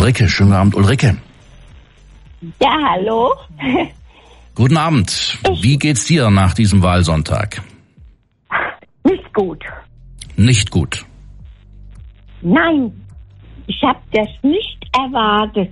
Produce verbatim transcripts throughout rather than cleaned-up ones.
Ulrike, schönen Abend, Ulrike. Ja, hallo. Guten Abend. Ich Wie geht's dir nach diesem Wahlsonntag? Nicht gut. Nicht gut? Nein, ich habe das nicht erwartet.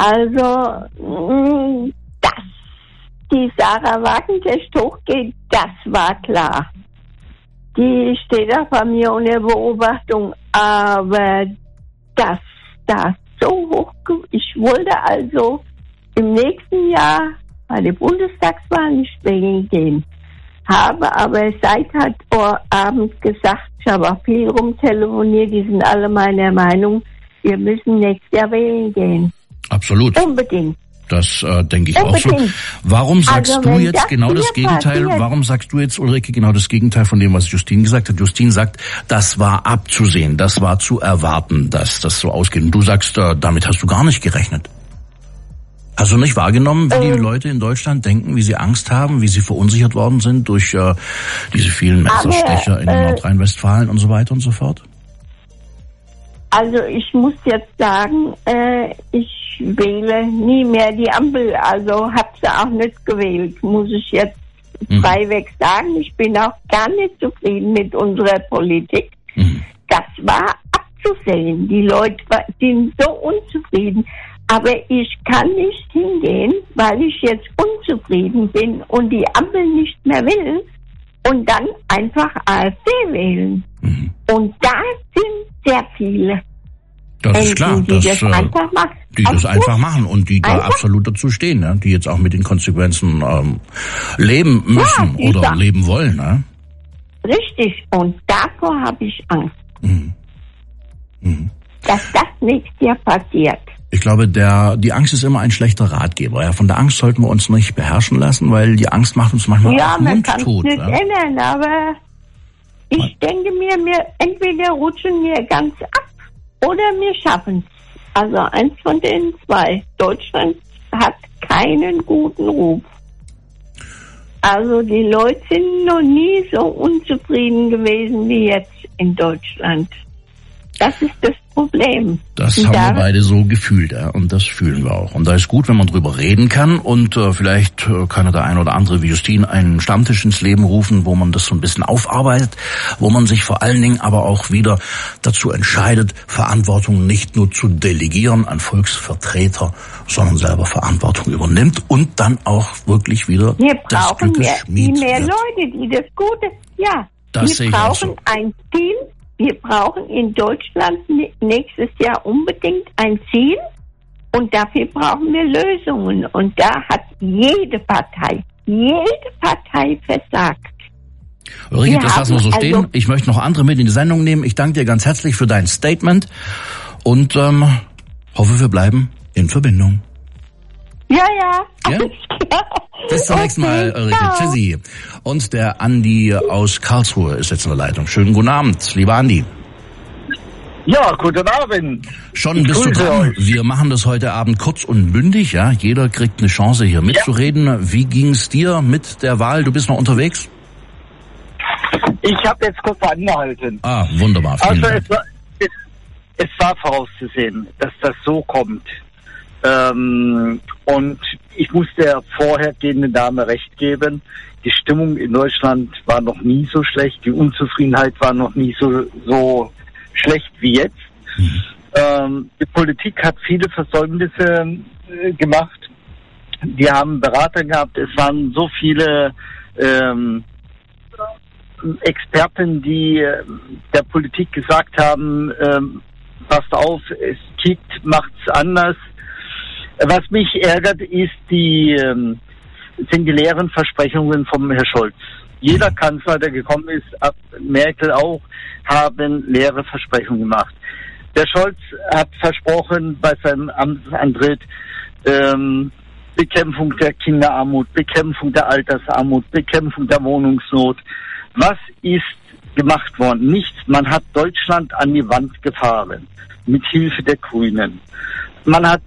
Also, dass die Sarah Wagenknecht hochgeht, das war klar. Die steht auch bei mir unter Beobachtung, aber dass das so hoch... Ich wollte also im nächsten Jahr bei der Bundestagswahl nicht wählen gehen. Habe aber seit heute Abend gesagt, ich habe auch viel rumtelefoniert, die sind alle meiner Meinung, wir müssen nächstes Jahr wählen gehen. Absolut. Unbedingt. Das äh, denke ich Unbedingt. auch so. Warum sagst also, du jetzt das genau das Gegenteil? Passiert. Warum sagst du jetzt, Ulrike, genau das Gegenteil von dem, was Justine gesagt hat? Justine sagt, das war abzusehen, das war zu erwarten, dass das so ausgeht. Und du sagst, äh, damit hast du gar nicht gerechnet. Hast du nicht wahrgenommen, wie ähm, die Leute in Deutschland denken, wie sie Angst haben, wie sie verunsichert worden sind durch äh, diese vielen Messerstecher aber, in äh, Nordrhein-Westfalen und so weiter und so fort? Also ich muss jetzt sagen, äh, ich wähle nie mehr die Ampel, also habe sie auch nicht gewählt, muss ich jetzt mhm. freiweg sagen. Ich bin auch gar nicht zufrieden mit unserer Politik. Mhm. Das war abzusehen. Die Leute sind so unzufrieden. Aber ich kann nicht hingehen, weil ich jetzt unzufrieden bin und die Ampel nicht mehr will und dann einfach AfD wählen. Mhm. Und da sind sehr viele. Das ist klar, die dass, das äh, einfach machen. Die das einfach machen und die da absolut dazu stehen, ja? Die jetzt auch mit den Konsequenzen ähm, leben müssen ja, oder da. leben wollen. Ne? Richtig, und davor habe ich Angst, mhm. Mhm. dass das nächstes Jahr passiert. Ich glaube, der die Angst ist immer ein schlechter Ratgeber. Ja, von der Angst sollten wir uns nicht beherrschen lassen, weil die Angst macht uns manchmal ja, auch mundtot. Ja, man kann es nicht ja? ändern, aber ich Man. denke mir, mir, entweder rutschen wir ganz ab oder wir schaffen es. Also eins von den zwei. Deutschland hat keinen guten Ruf. Also die Leute sind noch nie so unzufrieden gewesen wie jetzt in Deutschland. Das ist das Problem. Das haben wir beide so gefühlt, ja, und das fühlen wir auch. Und da ist gut, wenn man drüber reden kann und äh, vielleicht äh, kann der ein oder andere wie Justine einen Stammtisch ins Leben rufen, wo man das so ein bisschen aufarbeitet, wo man sich vor allen Dingen aber auch wieder dazu entscheidet, Verantwortung nicht nur zu delegieren an Volksvertreter, sondern selber Verantwortung übernimmt und dann auch wirklich wieder wir das Glück mehr, schmiedet. mehr Leute, die das Gute, ja, das wir brauchen so. ein Team. Wir brauchen in Deutschland nächstes Jahr unbedingt ein Ziel und dafür brauchen wir Lösungen. Und da hat jede Partei, jede Partei versagt. Ulrike, das lassen wir so stehen. Also, ich möchte noch andere mit in die Sendung nehmen. Ich danke dir ganz herzlich für dein Statement und ähm, hoffe, wir bleiben in Verbindung. Ja, ja. ja? Bis zum okay, nächsten Mal, Ulrike. Ciao. Tschüssi. Und der Andi aus Karlsruhe ist jetzt in der Leitung. Schönen guten Abend, lieber Andi. Ja, guten Abend. Schon bist du dran. Euch. Wir machen das heute Abend kurz und bündig. Ja, jeder kriegt eine Chance, hier mitzureden. Ja. Wie ging's dir mit der Wahl? Du bist noch unterwegs? Ich habe jetzt kurz angehalten. Ah, wunderbar. Vielen also Dank. Es, war, es, es war vorauszusehen, dass das so kommt. Ähm, und ich muss der vorhergehenden Dame recht geben. Die Stimmung in Deutschland war noch nie so schlecht. Die Unzufriedenheit war noch nie so, so schlecht wie jetzt. Mhm. Ähm, die Politik hat viele Versäumnisse äh, gemacht. Die haben Berater gehabt. Es waren so viele ähm, Experten, die äh, der Politik gesagt haben, ähm, passt auf, es kickt, macht's anders. Was mich ärgert, ist die, ähm, sind die leeren Versprechungen vom Herrn Scholz. Jeder Kanzler, der gekommen ist, ab Merkel auch, haben leere Versprechungen gemacht. Der Scholz hat versprochen bei seinem Amtsantritt ähm, Bekämpfung der Kinderarmut, Bekämpfung der Altersarmut, Bekämpfung der Wohnungsnot. Was ist gemacht worden? Nichts. Man hat Deutschland an die Wand gefahren mit Hilfe der Grünen. Man hat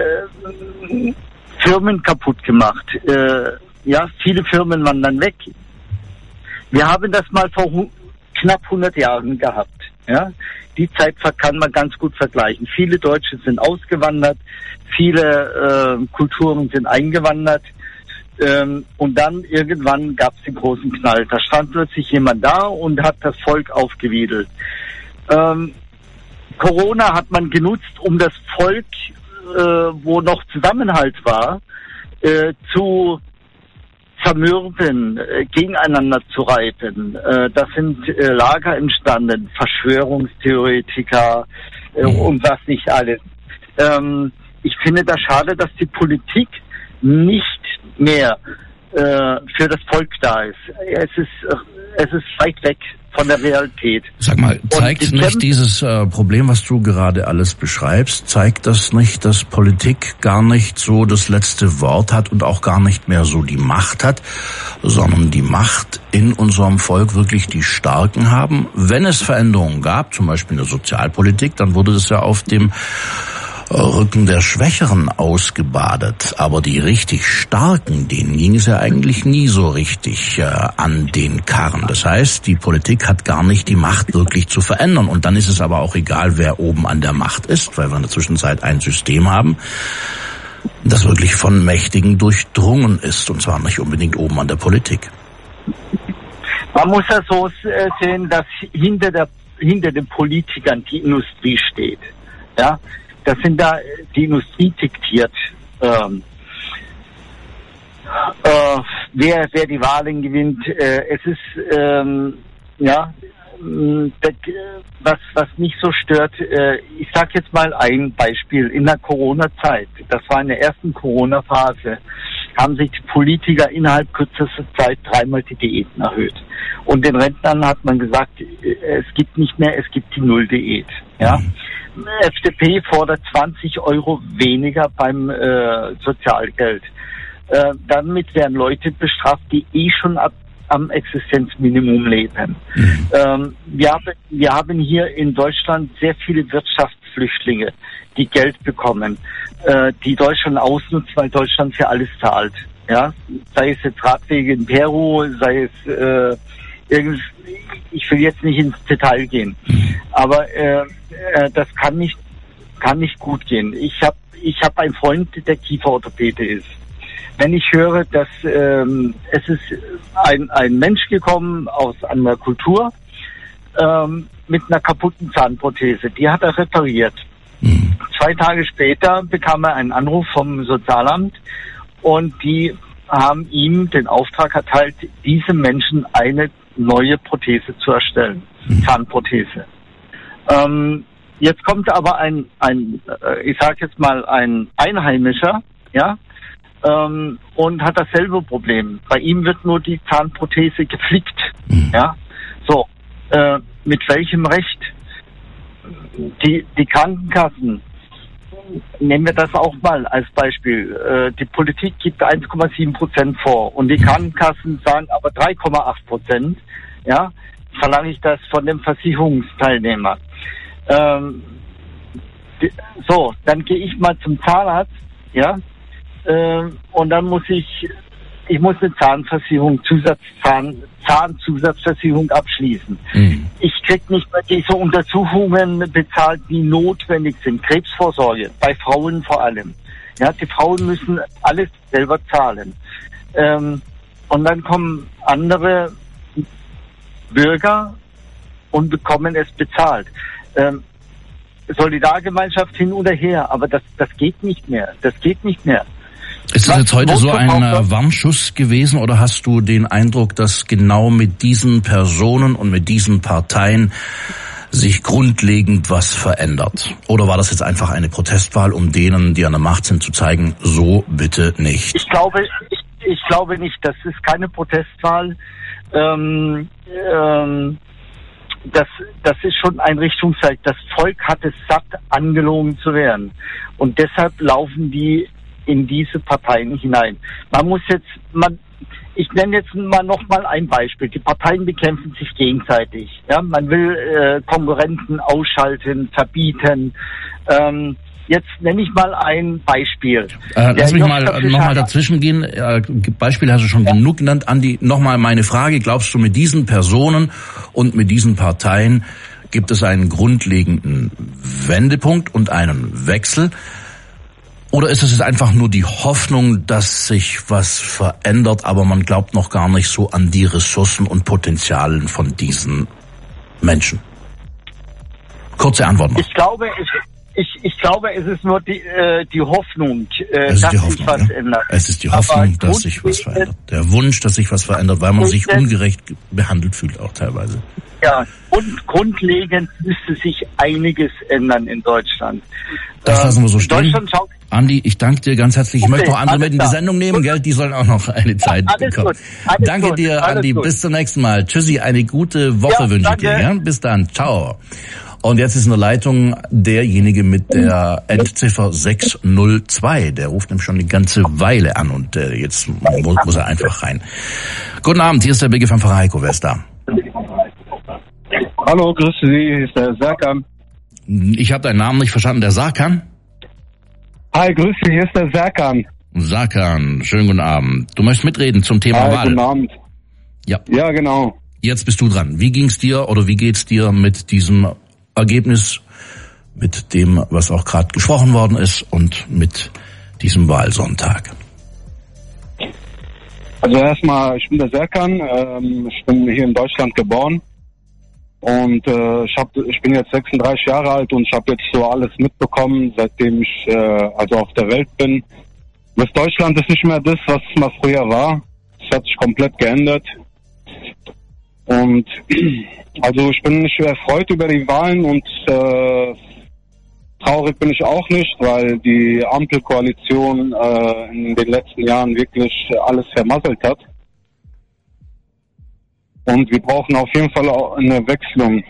äh, Firmen kaputt gemacht. Äh, ja, viele Firmen waren dann weg. Wir haben das mal vor hu- knapp hundert Jahren gehabt. Ja, die Zeit kann man ganz gut vergleichen. Viele Deutsche sind ausgewandert, viele äh, Kulturen sind eingewandert. Ähm, und dann irgendwann gab es den großen Knall. Da stand plötzlich jemand da und hat das Volk aufgewiedelt. Ähm, Corona hat man genutzt, um das Volk, äh, wo noch Zusammenhalt war, äh, zu zermürben, äh, gegeneinander zu reiben. Äh, da sind äh, Lager entstanden, Verschwörungstheoretiker äh, und was nicht alles. Ähm, ich finde das schade, dass die Politik nicht mehr äh, für das Volk da ist. Es ist es ist weit weg von der Realität. Sag mal, zeigt nicht dieses äh, Problem, was du gerade alles beschreibst, zeigt das nicht, dass Politik gar nicht so das letzte Wort hat und auch gar nicht mehr so die Macht hat, sondern die Macht in unserem Volk wirklich die Starken haben? Wenn es Veränderungen gab, zum Beispiel in der Sozialpolitik, dann wurde das ja auf dem Rücken der Schwächeren ausgebadet. Aber die richtig Starken, denen ging es ja eigentlich nie so richtig äh, an den Karren. Das heißt, die Politik hat gar nicht die Macht wirklich zu verändern. Und dann ist es aber auch egal, wer oben an der Macht ist, weil wir in der Zwischenzeit ein System haben, das wirklich von Mächtigen durchdrungen ist. Und zwar nicht unbedingt oben an der Politik. Man muss ja so sehen, dass hinter der hinter den Politikern die Industrie steht. Ja, das sind da, die Industrie diktiert, ähm, äh, wer, wer die Wahlen gewinnt. Äh, es ist, ähm, ja, das, was, was mich so stört, äh, ich sage jetzt mal ein Beispiel. In der Corona-Zeit, das war in der ersten Corona-Phase, haben sich die Politiker innerhalb kürzester Zeit dreimal die Diäten erhöht. Und den Rentnern hat man gesagt, es gibt nicht mehr, es gibt die Null-Diät. Ja. F D P fordert zwanzig Euro weniger beim äh, Sozialgeld. Äh, damit werden Leute bestraft, die eh schon ab, am Existenzminimum leben. Mhm. Ähm, wir, haben, wir haben hier in Deutschland sehr viele Wirtschaftsflüchtlinge, die Geld bekommen, äh, die Deutschland ausnutzt, weil Deutschland für alles zahlt. Ja, sei es jetzt Radwege in Peru, sei es äh, irgendwie, ich will jetzt nicht ins Detail gehen, aber äh, äh, das kann nicht kann nicht gut gehen. Ich habe ich habe einen Freund, der Kieferorthopäde ist. Wenn ich höre, dass ähm, es ist ein ein Mensch gekommen aus einer Kultur ähm, mit einer kaputten Zahnprothese, die hat er repariert. Mhm. Zwei Tage später bekam er einen Anruf vom Sozialamt und die haben ihm den Auftrag erteilt, diesem Menschen eine neue Prothese zu erstellen, mhm. Zahnprothese. Ähm, jetzt kommt aber ein, ein, ich sage jetzt mal ein Einheimischer, ja, ähm, und hat dasselbe Problem. Bei ihm wird nur die Zahnprothese geflickt, mhm. ja. So, äh, mit welchem Recht? Die die Krankenkassen, nehmen wir das auch mal als Beispiel. Äh, die Politik gibt eins Komma sieben Prozent vor und die Krankenkassen sagen aber drei Komma acht Prozent. Ja, verlange ich das von dem Versicherungsteilnehmer. Ähm, die, so, dann gehe ich mal zum Zahnarzt, ja, äh, und dann muss ich, ich muss eine Zahnversicherung, Zusatzzahn, Zahnzusatzversicherung abschließen. Mhm. Ich krieg nicht mehr diese Untersuchungen bezahlt, die notwendig sind. Krebsvorsorge, bei Frauen vor allem. Ja, die Frauen müssen alles selber zahlen. Ähm, und dann kommen andere Bürger und bekommen es bezahlt. Ähm, Solidargemeinschaft hin oder her, aber das, das geht nicht mehr. Das geht nicht mehr. Ist das jetzt heute so ein äh, Warnschuss gewesen oder hast du den Eindruck, dass genau mit diesen Personen und mit diesen Parteien sich grundlegend was verändert? Oder war das jetzt einfach eine Protestwahl, um denen, die an der Macht sind, zu zeigen, so bitte nicht? Ich glaube, ich, ich glaube nicht. Das ist keine Protestwahl. Ähm, ähm, das, das ist schon ein Richtungszeichen. Das Volk hat es satt, angelogen zu werden. Und deshalb laufen die in diese Parteien hinein. Man muss jetzt, man, ich nenne jetzt mal noch mal ein Beispiel. Die Parteien bekämpfen sich gegenseitig. Ja, man will äh, Konkurrenten ausschalten, verbieten. Ähm, jetzt nenne ich mal ein Beispiel. Äh, lass mich mal noch mal dazwischen gehen. Äh, Beispiel hast du schon ja. genug genannt. Andi, noch mal meine Frage. Glaubst du, mit diesen Personen und mit diesen Parteien Gibt es einen grundlegenden Wendepunkt und einen Wechsel? Oder ist es jetzt einfach nur die Hoffnung, dass sich was verändert, aber man glaubt noch gar nicht so an die Ressourcen und Potenzialen von diesen Menschen? Kurze Antwort noch. Ich glaube, ich, ich, ich glaube, es ist nur die, äh, die Hoffnung, äh, es dass die Hoffnung, sich was ja. ändert. Es ist die Hoffnung, Aber dass sich was verändert. Der Wunsch, dass sich was verändert, weil man sich ungerecht behandelt fühlt auch teilweise. Ja, und grundlegend müsste sich einiges ändern in Deutschland. Das lassen wir so stehen. Deutschland schaut Andi, ich danke dir ganz herzlich. Ich okay, möchte noch andere mit in die klar. Sendung nehmen, gell? Die sollen auch noch eine Zeit alles bekommen. Gut, alles danke gut, dir, Andi. Gut. Bis zum nächsten Mal. Tschüssi, eine gute Woche ja, wünsche ich dir. Ja? Bis dann. Ciao. Und jetzt ist in der Leitung derjenige mit der Endziffer sechs null zwei. Der ruft nämlich schon die ganze Weile an und äh, jetzt muss, muss er einfach rein. Guten Abend, hier ist der Biggie von Heiko. Wer ist da? Hallo, grüße Sie, hier ist der Serkan. Ich habe deinen Namen nicht verstanden. Der Sarkan? Hi, grüße Sie, hier ist der Serkan. Sarkan, schönen guten Abend. Du möchtest mitreden zum Thema Hi, Wahl. guten Abend. Ja. Ja, genau. Jetzt bist du dran. Wie ging's dir oder wie geht's dir mit diesem Ergebnis, mit dem, was auch gerade gesprochen worden ist und mit diesem Wahlsonntag? Also erstmal, ich bin der Serkan, ähm, ich bin hier in Deutschland geboren und äh, ich, hab, ich bin jetzt sechsunddreißig Jahre alt und ich habe jetzt so alles mitbekommen, seitdem ich äh, also auf der Welt bin. Das Deutschland ist nicht mehr das, was es mal früher war. Es hat sich komplett geändert. Und also ich bin nicht erfreut über die Wahlen und äh, traurig bin ich auch nicht, weil die Ampelkoalition äh, in den letzten Jahren wirklich alles vermasselt hat. Und wir brauchen auf jeden Fall auch eine Wechselung.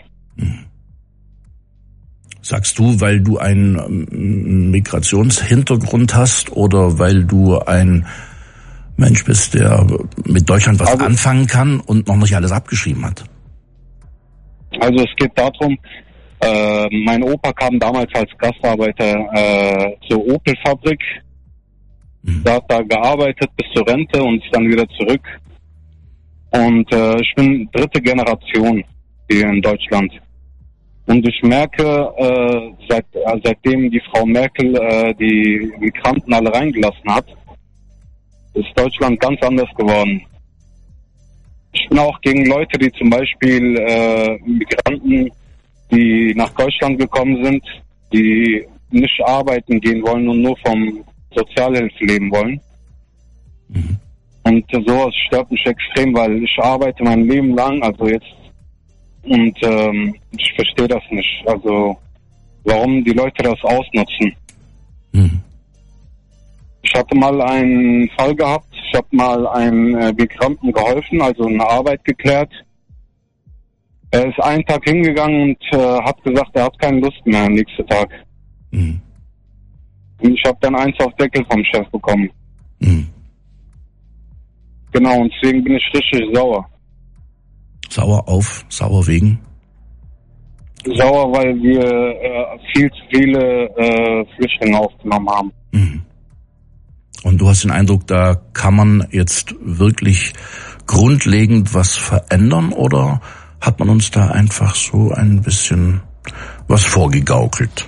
Sagst du, weil du einen Migrationshintergrund hast oder weil du ein Mensch bist, der mit Deutschland was also, anfangen kann und noch nicht alles abgeschrieben hat? Also es geht darum, äh, mein Opa kam damals als Gastarbeiter äh, zur Opel-Fabrik. Mhm. Da hat er gearbeitet bis zur Rente und ist dann wieder zurück. Und äh, ich bin dritte Generation hier in Deutschland. Und ich merke, äh, seit, äh, seitdem die Frau Merkel äh, die Migranten alle reingelassen hat, ist Deutschland ganz anders geworden. Ich bin auch gegen Leute, die zum Beispiel äh, Migranten, die nach Deutschland gekommen sind, die nicht arbeiten gehen wollen und nur vom Sozialhilfe leben wollen. Mhm. Und sowas stört mich extrem, weil ich arbeite mein Leben lang, also jetzt, und ähm, ich verstehe das nicht. Also warum die Leute das ausnutzen. Mhm. Ich hatte mal einen Fall gehabt, ich habe mal einem äh, Migranten geholfen, also eine Arbeit geklärt. Er ist einen Tag hingegangen und äh, hat gesagt, er hat keine Lust mehr am nächsten Tag. Mhm. Und ich habe dann eins auf Deckel vom Chef bekommen. Mhm. Genau, und deswegen bin ich richtig sauer. Sauer auf, sauer wegen? Sauer, weil wir äh, viel zu viele äh, Flüchtlinge aufgenommen haben. Mhm. Und du hast den Eindruck, da kann man jetzt wirklich grundlegend was verändern oder hat man uns da einfach so ein bisschen was vorgegaukelt?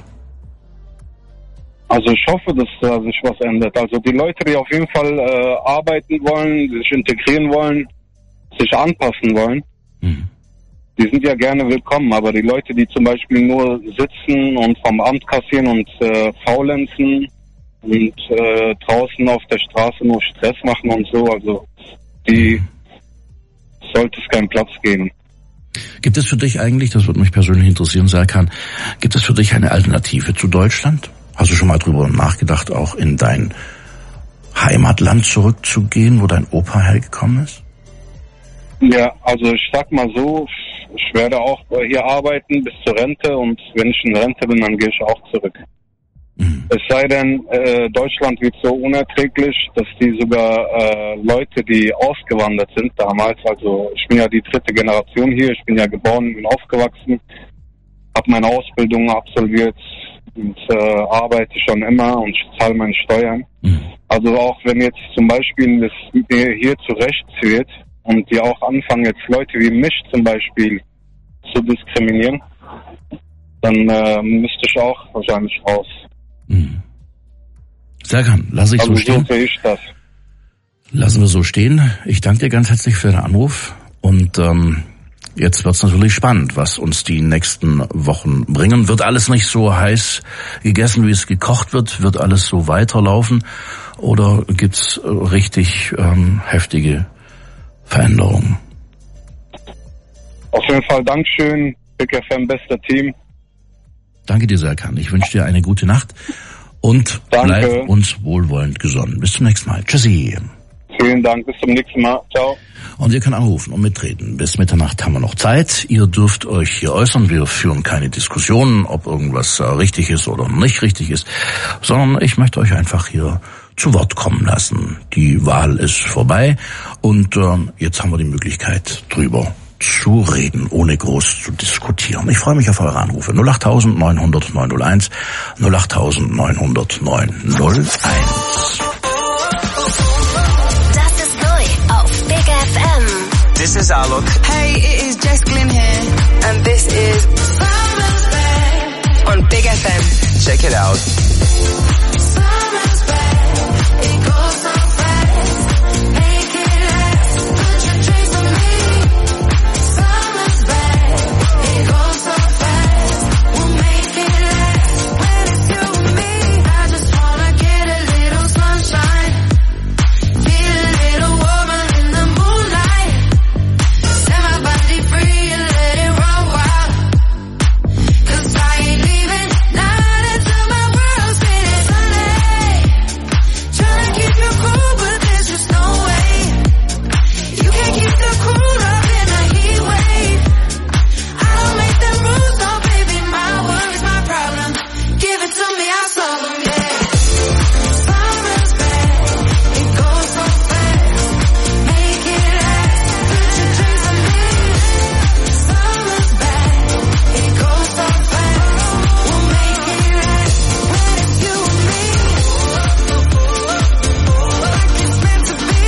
Also ich hoffe, dass da sich was ändert. Also die Leute, die auf jeden Fall äh, arbeiten wollen, sich integrieren wollen, sich anpassen wollen, mhm. die sind ja gerne willkommen. Aber die Leute, die zum Beispiel nur sitzen und vom Amt kassieren und äh, faulenzen und äh, draußen auf der Straße nur Stress machen und so, also die sollte es keinen Platz geben. Gibt es für dich eigentlich, das würde mich persönlich interessieren, Serkan, gibt es für dich eine Alternative zu Deutschland? Hast du schon mal drüber nachgedacht, auch in dein Heimatland zurückzugehen, wo dein Opa hergekommen ist? Ja, also ich sag mal so, ich werde auch hier arbeiten bis zur Rente und wenn ich in Rente bin, dann gehe ich auch zurück. Mhm. Es sei denn, äh, Deutschland wird so unerträglich, dass die sogar äh, Leute, die ausgewandert sind damals, also ich bin ja die dritte Generation hier, ich bin ja geboren und aufgewachsen, habe meine Ausbildung absolviert und äh, arbeite schon immer und ich zahle meine Steuern. Mhm. Also auch wenn jetzt zum Beispiel es hier zu rechts wird und die auch anfangen jetzt Leute wie mich zum Beispiel zu diskriminieren, dann äh, müsste ich auch wahrscheinlich raus. Mhm. Serkan, lasse ich also so stehen. So sehe ich das. Lassen wir so stehen. Ich danke dir ganz herzlich für den Anruf und ähm, jetzt wird's natürlich spannend, was uns die nächsten Wochen bringen. Wird alles nicht so heiß gegessen, wie es gekocht wird? Wird alles so weiterlaufen? Oder gibt's äh, richtig ähm, heftige Veränderungen? Auf jeden Fall Dankeschön. Big F M, bester Team. Danke dir, Serkan. Ich wünsche dir eine gute Nacht und Danke. Bleib uns wohlwollend gesonnen. Bis zum nächsten Mal. Tschüssi. Vielen Dank. Bis zum nächsten Mal. Ciao. Und ihr könnt anrufen und mitreden. Bis Mitternacht haben wir noch Zeit. Ihr dürft euch hier äußern. Wir führen keine Diskussionen, ob irgendwas richtig ist oder nicht richtig ist, sondern ich möchte euch einfach hier zu Wort kommen lassen. Die Wahl ist vorbei und äh, jetzt haben wir die Möglichkeit, drüber zu reden, ohne groß zu diskutieren. Ich freue mich auf eure Anrufe. null acht neun null null neun null eins, null acht neun null null neun null eins. Das ist neu auf Big F M. This is Alok. Hey, it is Jess Glynn here. And this is Summer's back on Big F M. Check it out. Summer's back. It goes so fast. Make it last. Put your drinks on me. Summer's back. It goes so fast. We'll make it last. When it's you and me, I just wanna get a little sunshine. Feel a little warmer in the moonlight. Set my body free and let it run wild. 'Cause I ain't leaving not until my world's finished. Sunday, tryna keep you cool, but there's just no way. You can't keep the cool up in a heat wave. I don't make them rules, no baby, my worries, my problem. Give it to me, I'll solve them, yeah. Summer's back, it goes so fast. Make it last, put your drinks on me. Summer's back, it goes so fast. We'll make it last when it's you and me. Like it's meant to be.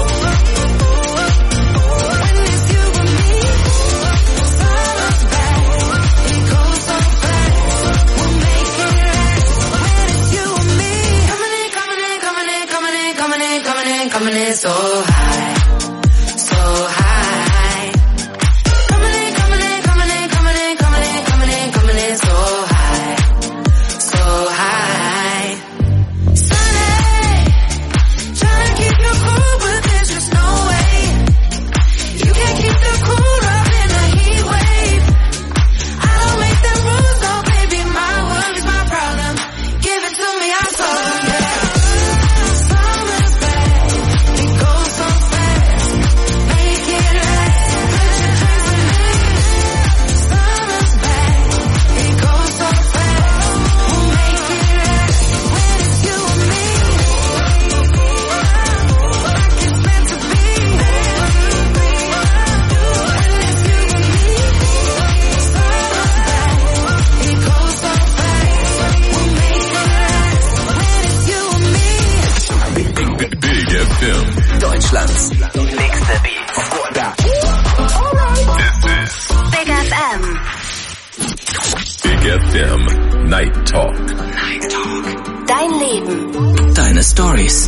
When it's you and me. Summer's back, it goes so fast. We'll make it last when it's you and me. Coming in, coming in, coming in, coming in, coming in, coming in, coming in so high, so high. Coming in, coming in, coming in, coming in, coming in, coming in, coming in so high, so high. Sunday, tryna keep you cool, but there's just no way. You can't keep the cool up in a heat wave. I don't make them rules, no baby, my worries, my problem. Give it to me, I'll solve them, yeah. Summer's back, it goes so fast. Make it last, put your drinks on me. Summer's back, it goes so fast. We'll make it last when it's you and me. Like it's meant to be. When it's you and me. Summer's back, it goes so fast. We'll make it last when it's you and me. Big F M. Deutschlands nächste Beat. Big F M. Big F M. Night Talk. Dein Leben. Deine Stories.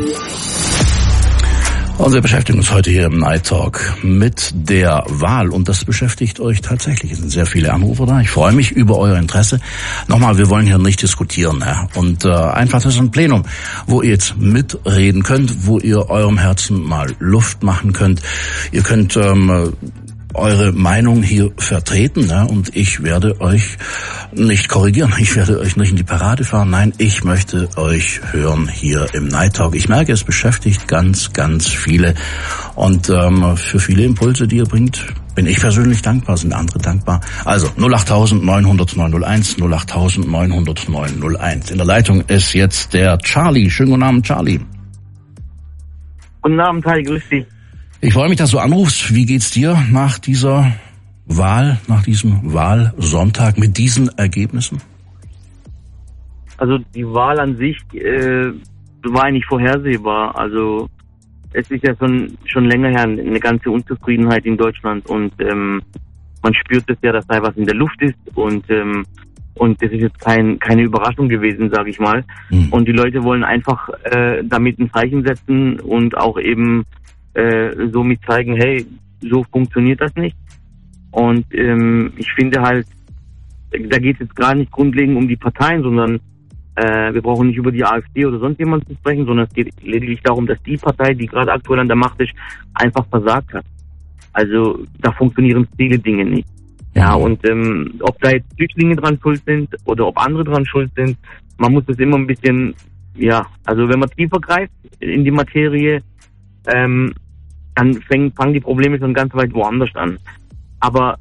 Und wir beschäftigen uns heute hier im Night Talk mit der Wahl und das beschäftigt euch tatsächlich. Es sind sehr viele Anrufer da. Ich freue mich über euer Interesse. Nochmal, wir wollen hier nicht diskutieren. Ja? Und äh, einfach, das ist ein Plenum, wo ihr jetzt mitreden könnt, wo ihr eurem Herzen mal Luft machen könnt. Ihr könnt ähm, eure Meinung hier vertreten, ne? Und ich werde euch nicht korrigieren, ich werde euch nicht in die Parade fahren, nein, ich möchte euch hören hier im Night Talk. Ich merke, es beschäftigt ganz, ganz viele und ähm, für viele Impulse, die ihr bringt, bin ich persönlich dankbar, sind andere dankbar. Also null acht neun null null neun null eins, null acht neun null null neun null eins. In der Leitung ist jetzt der Charlie. Schönen guten Abend, Charlie. Guten Abend, hi, grüß dich. Ich freue mich, dass du anrufst. Wie geht's dir nach dieser Wahl, nach diesem Wahlsonntag mit diesen Ergebnissen? Also die Wahl an sich äh, war nicht vorhersehbar. Also es ist ja schon schon länger her eine ganze Unzufriedenheit in Deutschland und ähm, man spürt es ja, dass da was in der Luft ist und ähm, und das ist jetzt kein keine Überraschung gewesen, sage ich mal. Mhm. Und die Leute wollen einfach äh, damit ein Zeichen setzen und auch eben äh, somit zeigen, hey, so funktioniert das nicht. Und ähm, ich finde halt, da geht es jetzt gar nicht grundlegend um die Parteien, sondern äh, wir brauchen nicht über die AfD oder sonst jemanden zu sprechen, sondern es geht lediglich darum, dass die Partei, die gerade aktuell an der Macht ist, einfach versagt hat. Also da funktionieren viele Dinge nicht. Ja, und ähm, ob da jetzt Flüchtlinge dran schuld sind oder ob andere dran schuld sind, man muss das immer ein bisschen, ja, also wenn man tiefer greift in die Materie, ähm, dann fängen, fangen die Probleme schon ganz weit woanders an. Aber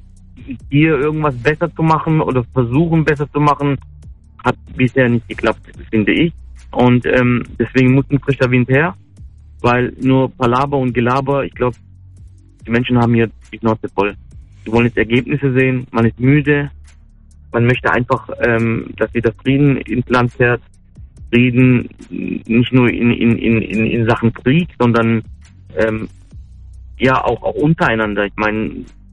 hier irgendwas besser zu machen oder versuchen besser zu machen, hat bisher nicht geklappt, finde ich. Und ähm, deswegen muss ein frischer Wind her, weil nur Palaber und Gelaber, ich glaube, die Menschen haben hier die Schnauze voll. Die wollen jetzt Ergebnisse sehen, man ist müde, man möchte einfach, ähm, dass wieder Frieden ins Land fährt. Frieden nicht nur in, in, in, in Sachen Krieg, sondern ähm, ja auch, auch untereinander. Ich meine,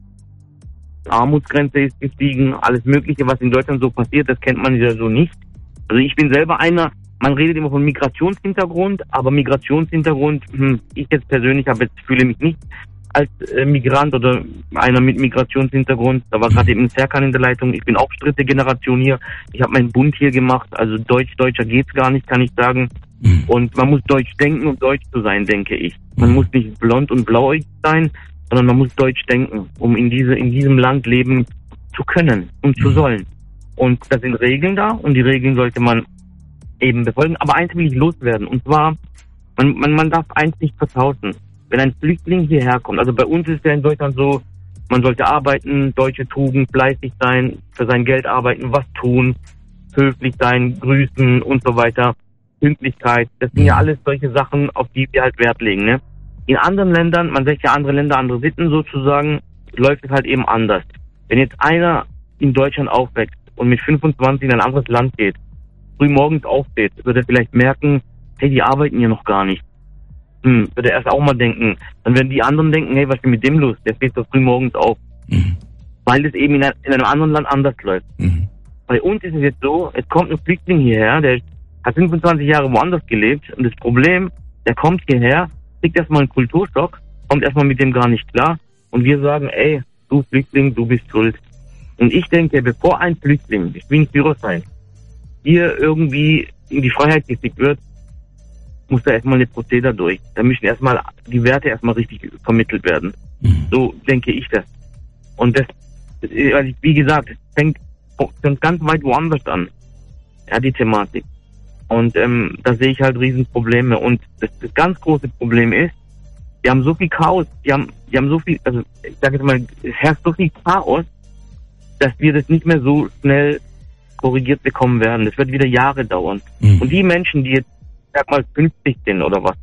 Armutsgrenze ist gestiegen, alles Mögliche, was in Deutschland so passiert, das kennt man ja so nicht. Also ich bin selber einer, man redet immer von Migrationshintergrund, aber Migrationshintergrund, hm, ich jetzt persönlich habe jetzt fühle mich nicht als äh, Migrant oder einer mit Migrationshintergrund. Da war gerade eben Serkan in der Leitung. Ich bin auch dritte Generation hier. Ich habe meinen Bund hier gemacht. Also Deutsch, Deutscher geht's gar nicht, kann ich sagen. Mhm. Und man muss Deutsch denken, um Deutsch zu sein, denke ich. Man mhm. muss nicht blond und blauäugig sein, sondern man muss Deutsch denken, um in diese in diesem Land leben zu können und zu mhm. sollen. Und da sind Regeln da und die Regeln sollte man eben befolgen. Aber eins will ich loswerden. Und zwar, man, man, man darf eins nicht vertauschen. Wenn ein Flüchtling hierher kommt, also bei uns ist ja in Deutschland so, man sollte arbeiten, deutsche Tugend, fleißig sein, für sein Geld arbeiten, was tun, höflich sein, grüßen und so weiter, Pünktlichkeit, das sind ja alles solche Sachen, auf die wir halt Wert legen, ne? In anderen Ländern, man sagt ja andere Länder, andere Sitten sozusagen, läuft es halt eben anders. Wenn jetzt einer in Deutschland aufwächst und mit fünfundzwanzig in ein anderes Land geht, früh morgens aufsteht, wird er vielleicht merken, hey, die arbeiten hier noch gar nicht. Hm, würde er erst auch mal denken. Dann werden die anderen denken, hey, was ist denn mit dem los? Der steht so früh morgens auf. Mhm. Weil es eben in, ein, in einem anderen Land anders läuft. Mhm. Bei uns ist es jetzt so, es kommt ein Flüchtling hierher, der hat fünfundzwanzig Jahre woanders gelebt und das Problem, der kommt hierher, kriegt erstmal einen Kulturschock, kommt erstmal mit dem gar nicht klar und wir sagen, ey, du Flüchtling, du bist schuld. Und ich denke, bevor ein Flüchtling, ich will ein Führerschein, hier irgendwie in die Freiheit gestickt wird, muss da erstmal eine Prozedere durch. Da müssen erstmal die Werte erstmal richtig vermittelt werden. Mhm. So denke ich das. Und das, wie gesagt, es fängt schon ganz weit woanders an. Ja, die Thematik. Und ähm, da sehe ich halt Riesenprobleme. Und das, das ganz große Problem ist, die haben so viel Chaos, die haben, die haben so viel, also ich sage jetzt mal, es herrscht so viel Chaos, dass wir das nicht mehr so schnell korrigiert bekommen werden. Das wird wieder Jahre dauern. Mhm. Und die Menschen, die jetzt sag mal fünfzig sind oder was,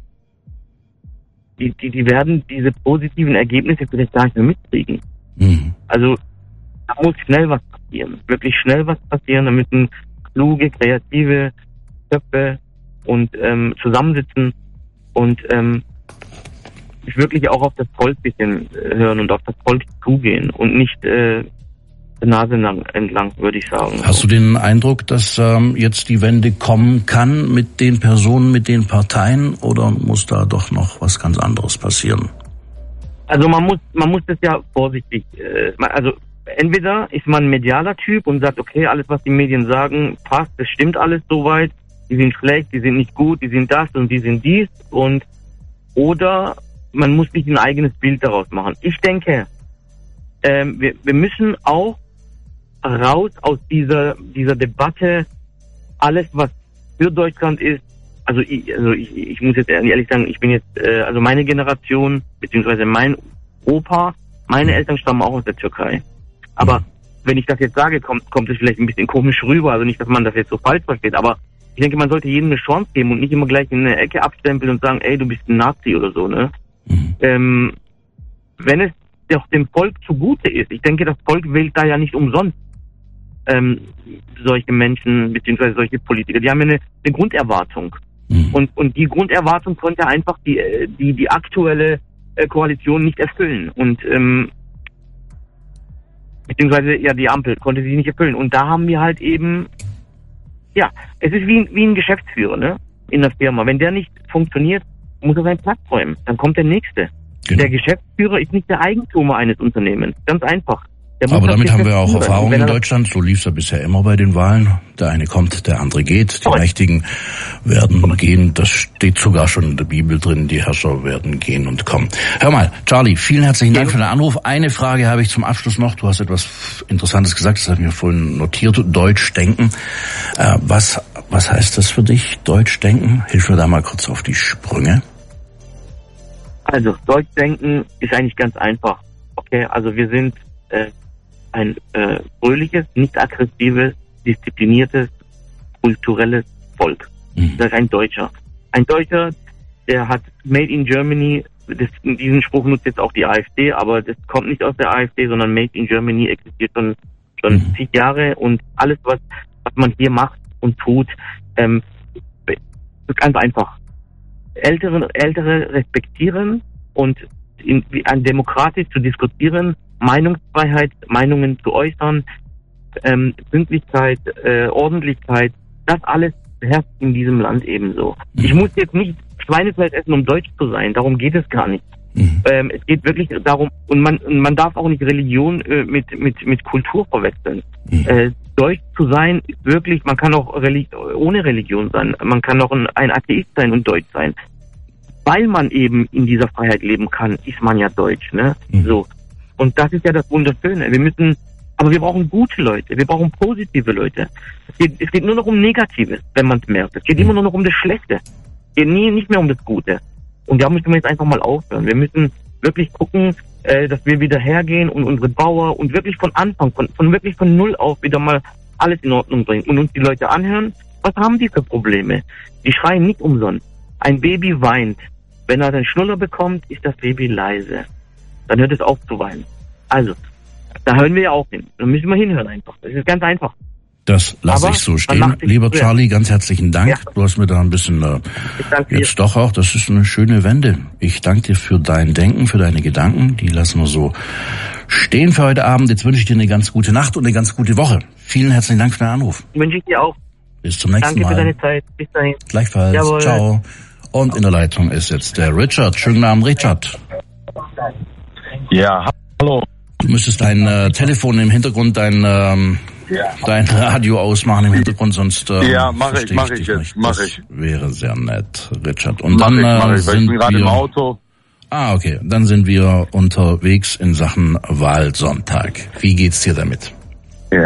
die, die, die werden diese positiven Ergebnisse vielleicht gar nicht mehr mitkriegen. Mhm. Also da muss schnell was passieren, wirklich schnell was passieren, da müssen kluge, kreative Köpfe und ähm, zusammensitzen und ähm, wirklich auch auf das Volk bisschen hören und auf das Volk zugehen und nicht äh, Nase entlang, würde ich sagen. Hast du den Eindruck, dass ähm, jetzt die Wende kommen kann mit den Personen, mit den Parteien, oder muss da doch noch was ganz anderes passieren? Also man muss, man muss das ja vorsichtig, äh, also entweder ist man ein medialer Typ und sagt, okay, alles was die Medien sagen, passt, das stimmt alles soweit, die sind schlecht, die sind nicht gut, die sind das und die sind dies, und oder man muss sich ein eigenes Bild daraus machen. Ich denke, ähm, wir, wir müssen auch raus aus dieser dieser Debatte, alles was für Deutschland ist, also ich, also ich, ich muss jetzt ehrlich sagen, ich bin jetzt, äh, also meine Generation, beziehungsweise mein Opa, meine Eltern stammen auch aus der Türkei. Aber wenn ich das jetzt sage, kommt kommt es vielleicht ein bisschen komisch rüber, also nicht, dass man das jetzt so falsch versteht, aber ich denke, man sollte jedem eine Chance geben und nicht immer gleich in eine Ecke abstempeln und sagen, ey, du bist ein Nazi oder so, ne? Mhm. Ähm, wenn es doch dem Volk zugute ist, ich denke, das Volk wählt da ja nicht umsonst ähm, solche Menschen, beziehungsweise solche Politiker, die haben ja eine, eine Grunderwartung. Mhm. Und, und die Grunderwartung konnte einfach die, die, die aktuelle äh, Koalition nicht erfüllen. Und ähm, beziehungsweise ja die Ampel konnte sie nicht erfüllen. Und da haben wir halt eben, ja, es ist wie, wie ein Geschäftsführer, ne, in der Firma. Wenn der nicht funktioniert, muss er seinen Platz räumen. Dann kommt der Nächste. Genau. Der Geschäftsführer ist nicht der Eigentümer eines Unternehmens. Ganz einfach. Der muss Aber das damit haben wir auch Geschäft führen. Erfahrung Und wenn in er- Deutschland. So lief es ja bisher immer bei den Wahlen. Der eine kommt, der andere geht. Die Correct. Mächtigen werden gehen. Das steht sogar schon in der Bibel drin. Die Herrscher werden gehen und kommen. Hör mal, Charlie, vielen herzlichen Dank für den Anruf. Eine Frage habe ich zum Abschluss noch. Du hast etwas Interessantes gesagt. Das habe ich mir vorhin notiert. Deutsch denken. Äh, was, was heißt das für dich, Deutsch denken? Hilf mir da mal kurz auf die Sprünge. Also, Deutschdenken ist eigentlich ganz einfach. Okay, also wir sind äh, ein äh, fröhliches, nicht aggressives, diszipliniertes, kulturelles Volk. Mhm. Das ist ein Deutscher. Ein Deutscher, der hat Made in Germany, das, diesen Spruch nutzt jetzt auch die AfD, aber das kommt nicht aus der AfD, sondern Made in Germany existiert schon schon Mhm. zig Jahre und alles, was was man hier macht und tut, ähm, ist ganz einfach. Ältere, Ältere respektieren und in, wie ein demokratisch zu diskutieren, Meinungsfreiheit, Meinungen zu äußern, ähm, Pünktlichkeit, äh, Ordentlichkeit, das alles herrscht in diesem Land ebenso. Ich muss jetzt nicht Schweinefleisch essen, um deutsch zu sein, darum geht es gar nicht. Mhm. Ähm, es geht wirklich darum, und man, und man darf auch nicht Religion äh, mit, mit, mit Kultur verwechseln. Mhm. Äh, Deutsch zu sein ist wirklich, man kann auch Reli- ohne Religion sein, man kann auch ein, ein Atheist sein und deutsch sein. Weil man eben in dieser Freiheit leben kann, ist man ja deutsch, ne? Mhm. So. Und das ist ja das Wunderschöne. Wir müssen, aber wir brauchen gute Leute, wir brauchen positive Leute. Es geht, es geht nur noch um Negatives, wenn man es merkt. Es geht Mhm. immer nur noch um das Schlechte. Es geht nie, nicht mehr um das Gute. Und da müssen wir jetzt einfach mal aufhören. Wir müssen wirklich gucken, äh, dass wir wieder hergehen und unsere Bauer und wirklich von Anfang, von, von wirklich von Null auf wieder mal alles in Ordnung bringen und uns die Leute anhören. Was haben die für Probleme? Die schreien nicht umsonst. Ein Baby weint. Wenn er den Schnuller bekommt, ist das Baby leise. Dann hört es auf zu weinen. Also, da hören wir ja auch hin. Da müssen wir hinhören einfach. Das ist ganz einfach. Das lasse Aber ich so man stehen. macht sich Lieber früher. Charlie, ganz herzlichen Dank. Ja. Du hast mir da ein bisschen äh, Ich danke dir. jetzt doch auch, das ist eine schöne Wende. Ich danke dir für dein Denken, für deine Gedanken. Die lassen wir so stehen für heute Abend. Jetzt wünsche ich dir eine ganz gute Nacht und eine ganz gute Woche. Vielen herzlichen Dank für den Anruf. Wünsche ich dir auch. Bis zum nächsten Danke für Mal. deine Zeit. Bis dahin. Gleichfalls. Jawohl. Ciao. Und in der Leitung ist jetzt der Richard. Schönen Abend, Richard. Ja, hallo. Du müsstest dein äh, Telefon im Hintergrund, dein ähm, dein Radio ausmachen im Hintergrund, sonst ähm, Ja, mach ich, verstehe mach ich dich jetzt, nicht. mach Das ich. wäre sehr nett, Richard. Und Mach dann ich, mach äh, ich, weil ich sind bin gerade im wir Auto. Ah, okay. Dann sind wir unterwegs in Sachen Wahlsonntag. Wie geht's dir damit? Ja.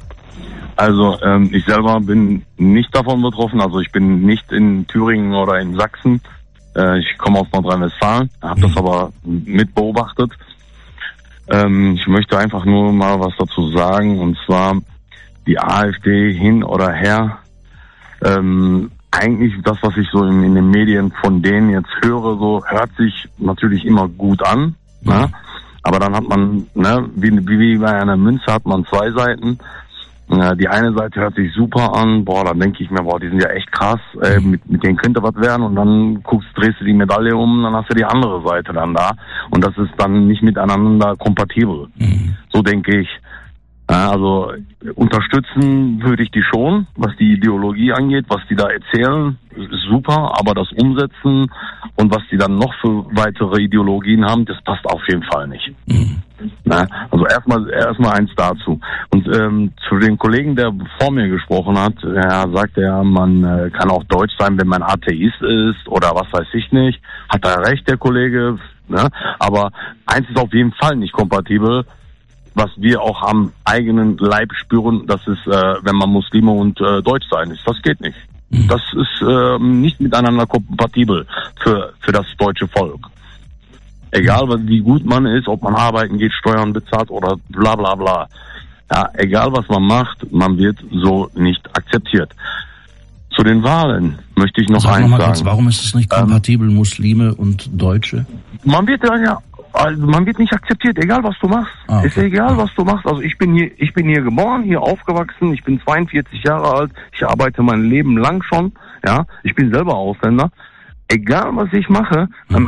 Also ähm, ich selber bin nicht davon betroffen. Also ich bin nicht in Thüringen oder in Sachsen. Äh, ich komme aus Nordrhein-Westfalen, habe das aber mit beobachtet. Ähm, ich möchte einfach nur mal was dazu sagen. Und zwar die AfD hin oder her. Ähm, eigentlich das, was ich so in, in den Medien von denen jetzt höre, so hört sich natürlich immer gut an. Mhm. Ne? Aber dann hat man, ne, wie, wie bei einer Münze hat man zwei Seiten. Ja, die eine Seite hört sich super an, boah, dann denke ich mir, boah, die sind ja echt krass, äh, mit, mit denen könnte was werden, und dann guckst, drehst du die Medaille um, dann hast du die andere Seite dann da, und das ist dann nicht miteinander kompatibel. Mhm. So denke ich. Ja, also unterstützen würde ich die schon, was die Ideologie angeht, was die da erzählen, ist super, aber das Umsetzen und was die dann noch für weitere Ideologien haben, das passt auf jeden Fall nicht. Mhm. Na, also erstmal erstmal eins dazu. Und ähm, zu dem Kollegen, der vor mir gesprochen hat, er sagte ja, man äh, kann auch deutsch sein, wenn man Atheist ist oder was weiß ich nicht. Hat er recht, der Kollege. Ne? Aber eins ist auf jeden Fall nicht kompatibel, was wir auch am eigenen Leib spüren, das ist, äh, wenn man Muslime und äh, Deutsch sein ist. Das geht nicht. Das ist äh, nicht miteinander kompatibel für für das deutsche Volk. Egal, wie gut man ist, ob man arbeiten geht, Steuern bezahlt oder bla bla bla. Ja, egal was man macht, man wird so nicht akzeptiert. Zu den Wahlen möchte ich noch Sag eins noch mal sagen. kurz, warum ist es nicht kompatibel, Muslime und Deutsche? Man wird ja, ja also man wird nicht akzeptiert, egal was du machst. Ah, okay. Ist egal, was du machst. Also ich bin hier, ich bin hier geboren, hier aufgewachsen. Ich bin zweiundvierzig Jahre alt. Ich arbeite mein Leben lang schon. Ja, ich bin selber Ausländer. Egal was ich mache, am Ende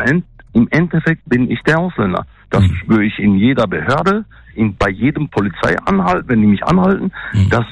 im Endeffekt bin ich der Ausländer. Das Mhm. spüre ich in jeder Behörde, in, bei jedem Polizeianhalt, wenn die mich anhalten. Mhm. Das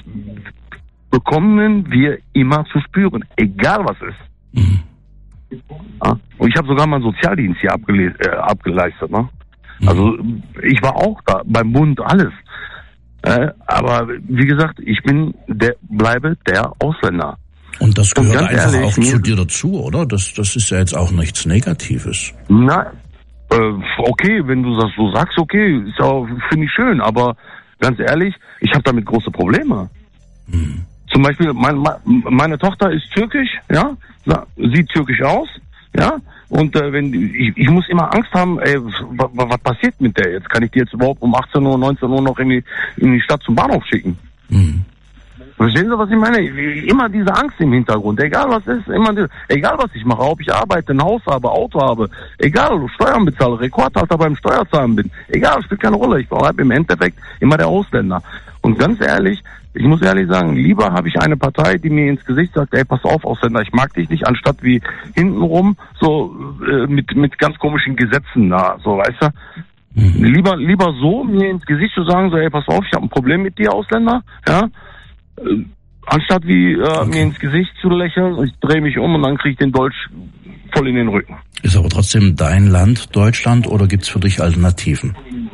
bekommen wir immer zu spüren, egal was ist. Mhm. Ja? Und ich habe sogar meinen Sozialdienst hier abgele- äh, abgeleistet. Ne? Mhm. Also ich war auch da, beim Bund, alles. Äh, aber wie gesagt, ich bin der, bleibe der Ausländer. Und das Und gehört ganz einfach ehrlich, auch zu mir- dir dazu, oder? Das, das ist ja jetzt auch nichts Negatives. Nein, äh, okay, wenn du das so sagst, okay, ist auch, finde ich schön, aber ganz ehrlich, ich habe damit große Probleme. Mhm. Zum Beispiel, mein, meine Tochter ist türkisch, ja, sieht türkisch aus, ja, und äh, wenn ich, ich muss immer Angst haben, ey, was, was passiert mit der jetzt? Kann ich die jetzt überhaupt um achtzehn Uhr, neunzehn Uhr noch in die, in die Stadt zum Bahnhof schicken? Mhm. Verstehen Sie, was ich meine? Immer diese Angst im Hintergrund, egal was ist, immer diese, egal was ich mache, ob ich arbeite, ein Haus habe, Auto habe, egal, Steuern bezahle, Rekordhalter beim Steuerzahlen bin, egal, spielt keine Rolle, ich bleibe im Endeffekt immer der Ausländer. Und ganz ehrlich, ich muss ehrlich sagen, lieber habe ich eine Partei, die mir ins Gesicht sagt, ey, pass auf, Ausländer, ich mag dich nicht, anstatt wie hintenrum, so, äh, mit, mit ganz komischen Gesetzen da, so, weißt du? Mhm. Lieber, lieber so, mir ins Gesicht zu sagen, so, ey, pass auf, ich habe ein Problem mit dir, Ausländer, ja? Äh, anstatt wie äh, okay. mir ins Gesicht zu lächeln, ich drehe mich um und dann kriege ich den Dolch voll in den Rücken. Ist aber trotzdem dein Land, Deutschland, oder gibt's für dich Alternativen?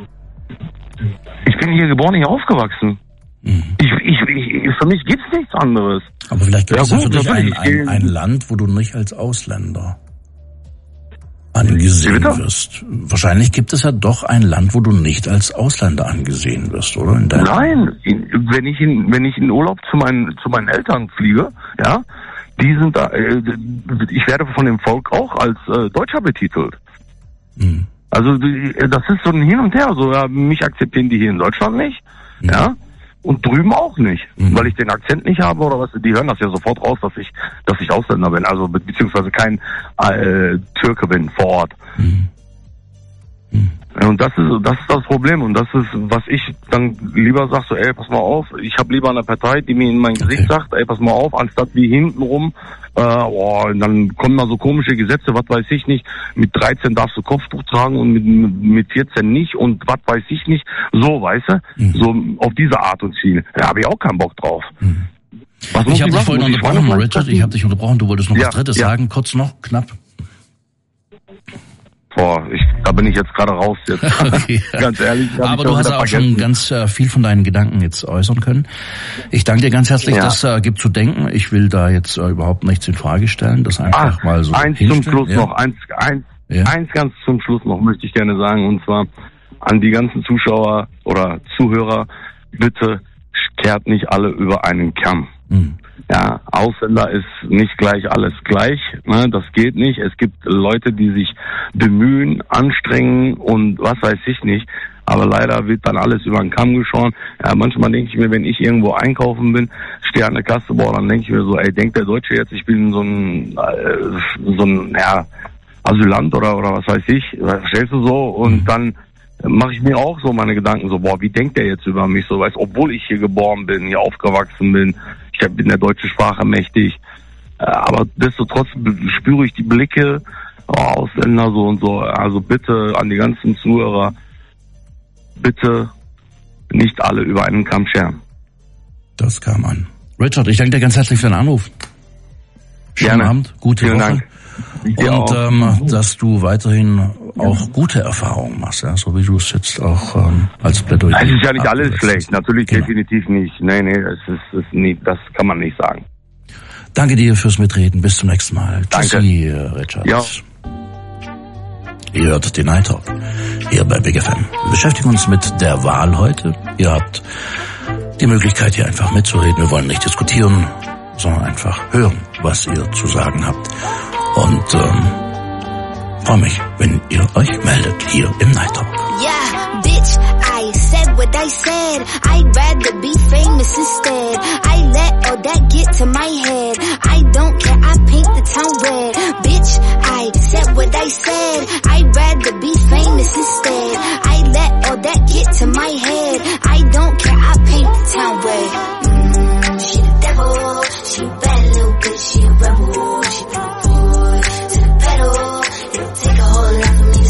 Ich bin hier geboren, hier aufgewachsen. Mhm. Ich, ich, ich, für mich gibt's nichts anderes. Aber vielleicht gibt es ja, ja für dich ein, ein, ein, ein Land, wo du nicht als Ausländer angesehen wirst. Wahrscheinlich gibt es ja doch ein Land, wo du nicht als Ausländer angesehen wirst, oder? In Nein, in, wenn ich in, wenn ich in Urlaub zu meinen zu meinen Eltern fliege, ja, die sind da. Äh, ich werde von dem Volk auch als äh, Deutscher betitelt. Hm. Also das ist so ein Hin und Her. So, ja, mich akzeptieren die hier in Deutschland nicht, hm. ja. Und drüben auch nicht, mhm. weil ich den Akzent nicht habe oder was. Die hören das ja sofort raus, dass ich, dass ich Ausländer bin, also be- beziehungsweise kein äh, Türke bin vor Ort. Mhm. Mhm. Und das ist, das ist das Problem und das ist, was ich dann lieber sag, so, ey, pass mal auf, ich habe lieber eine Partei, die mir in mein Gesicht okay. sagt, ey, pass mal auf, anstatt wie hintenrum, äh, oh, dann kommen da so komische Gesetze, was weiß ich nicht, mit dreizehn darfst du Kopftuch tragen und mit, mit vierzehn nicht und was weiß ich nicht, so, weißt du, mhm. so auf diese Art und Ziel. Da habe ich auch keinen Bock drauf. Mhm. Was ich habe dich vorhin unterbrochen, Richard, ich habe dich unterbrochen, du wolltest noch ja, was Drittes ja. sagen, kurz noch, knapp. Boah, ich, da bin ich jetzt gerade raus jetzt. Okay. Ganz ehrlich. Aber du hast auch vergessen. schon ganz äh, viel von deinen Gedanken jetzt äußern können. Ich danke dir ganz herzlich, ja. das äh, gibt zu denken. Ich will da jetzt äh, überhaupt nichts in Frage stellen, das einfach Ach, mal so eins hinstellen. zum Schluss ja. noch, eins, eins, ja. eins ganz zum Schluss noch möchte ich gerne sagen, und zwar an die ganzen Zuschauer oder Zuhörer, bitte kehrt nicht alle über einen Kamm. Hm. Ja, Ausländer ist nicht gleich alles gleich, ne, das geht nicht. Es gibt Leute, die sich bemühen, anstrengen und was weiß ich nicht, aber leider wird dann alles über den Kamm geschoren. Ja, manchmal denke ich mir, wenn ich irgendwo einkaufen bin, stehe an der Kasse, boah, dann denke ich mir so, ey, denkt der Deutsche jetzt, ich bin so ein, äh, so ein, ja, Asylant oder, oder was weiß ich, verstehst du so, und dann mache ich mir auch so meine Gedanken so, boah, wie denkt der jetzt über mich so, weißt, obwohl ich hier geboren bin, hier aufgewachsen bin, ich bin der deutschen Sprache mächtig, aber desto trotzdem spüre ich die Blicke, oh, Ausländer so und so, also bitte an die ganzen Zuhörer, bitte nicht alle über einen Kamm scheren. Das kam an. Richard, ich danke dir ganz herzlich für den Anruf. Schönen Gerne. Abend, gute Vielen Woche. Dank. Und ähm, dass du weiterhin auch gute Erfahrungen machst, ja, so wie du es jetzt auch ähm, als Plädoyer. Es ist ja nicht alles schlecht, natürlich genau. definitiv nicht. Nee, nee, es ist, es ist nie, das kann man nicht sagen. Danke dir fürs Mitreden, bis zum nächsten Mal. Danke. Tschüssi, Richard. Ja. Ihr hört den Night Talk hier bei Big F M. Wir beschäftigen uns mit der Wahl heute. Ihr habt die Möglichkeit, hier einfach mitzureden. Wir wollen nicht diskutieren, sondern einfach hören, was ihr zu sagen habt. Und ähm, freue mich, wenn ihr euch meldet hier im Night Talk. Yeah, bitch, I said what I said. I'd rather be famous instead. I let all that get to my head. I don't care, I paint the town red. Bitch, I said what I said. I'd rather be famous instead. I let all that get to my head. I don't care, I paint the town red. Mm, she the devil, she a bad little bitch, she a rebel, she put a boy to the pedal. It'll take a whole lot for me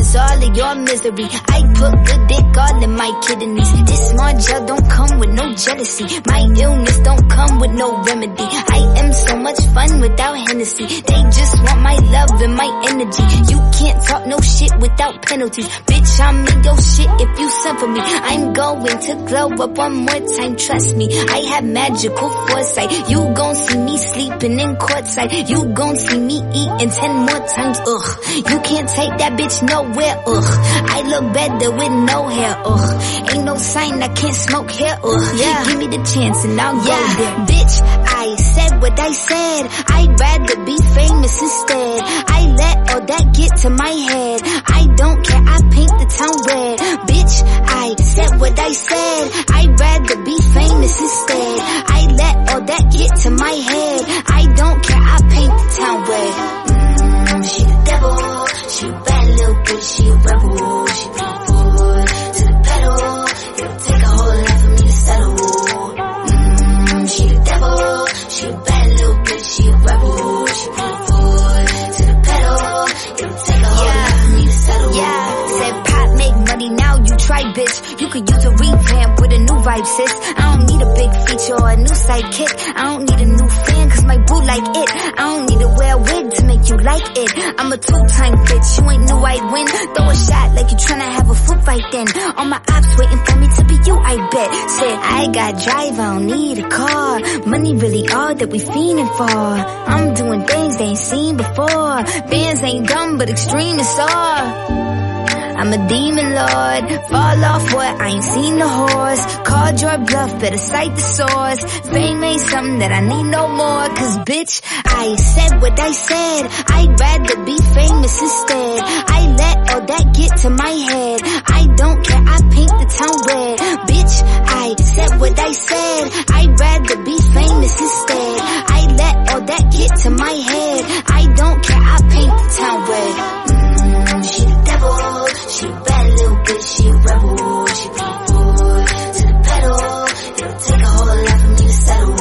it's all of your misery. I put good dick all in my kidneys. This smart gel don't come with no jealousy. My illness don't come with no remedy. I am so much fun without Hennessy. They just want my love and my energy. You can't talk no shit without penalties. Bitch, I'm in your shit if you send for me. I'm going to glow up one more time, trust me. I have magical foresight. You gon' see me sleeping in courtside. You gon' see me eating ten more times, ugh. You can't take that bitch nowhere, ugh. I look better with no hair, ugh. Ain't no sign I can't smoke here, ugh. Yeah. Give me the chance and I'll yeah. go there. Bitch, I said what I said. I'd rather be famous instead. I let all that get to my head. I don't care, I paint the town red. Bitch, I said what I said. I'd rather be famous instead. I let all that get to my head. I don't care, I paint the town red. Mm, she the devil, she a bad little bitch, she a rebel. She put her foot to the pedal. It'll take a whole lot for me to settle. Mm, she the devil, she a bad little bitch, she a rebel. She put her foot to the pedal. It'll take a whole yeah. lot for me to settle. Yeah, said pop make money, now you try, bitch. You could use a revamp with a new vibe, sis. I don't need a big feature or a new sidekick. I don't need a new fan, cause my boo like it. I don't need to wear a wig to make you like it. I'm a two-time bitch, you ain't knew I'd win. Throw a shot like you tryna have a foot fight then. All my ops waiting for me to be you, I bet. Said, I got drive, I don't need a car. Money really all that we fiending for. I'm doing things they ain't seen before. Bands ain't dumb, but extreme is all. I'm a demon lord, fall off what, I ain't seen the horse. Called your bluff, better cite the source. Fame ain't something that I need no more. Cause bitch, I said what I said. I'd rather be famous instead. I let all that get to my head. I don't care, I paint the town red. Bitch, I said what I said. I'd rather be famous instead. I let all that get to my head. I don't care, I paint the town red. Mm, she the devil. She a bad little bitch, she a rebel. She put her foot to the pedal. It'll take a whole lot for me to settle.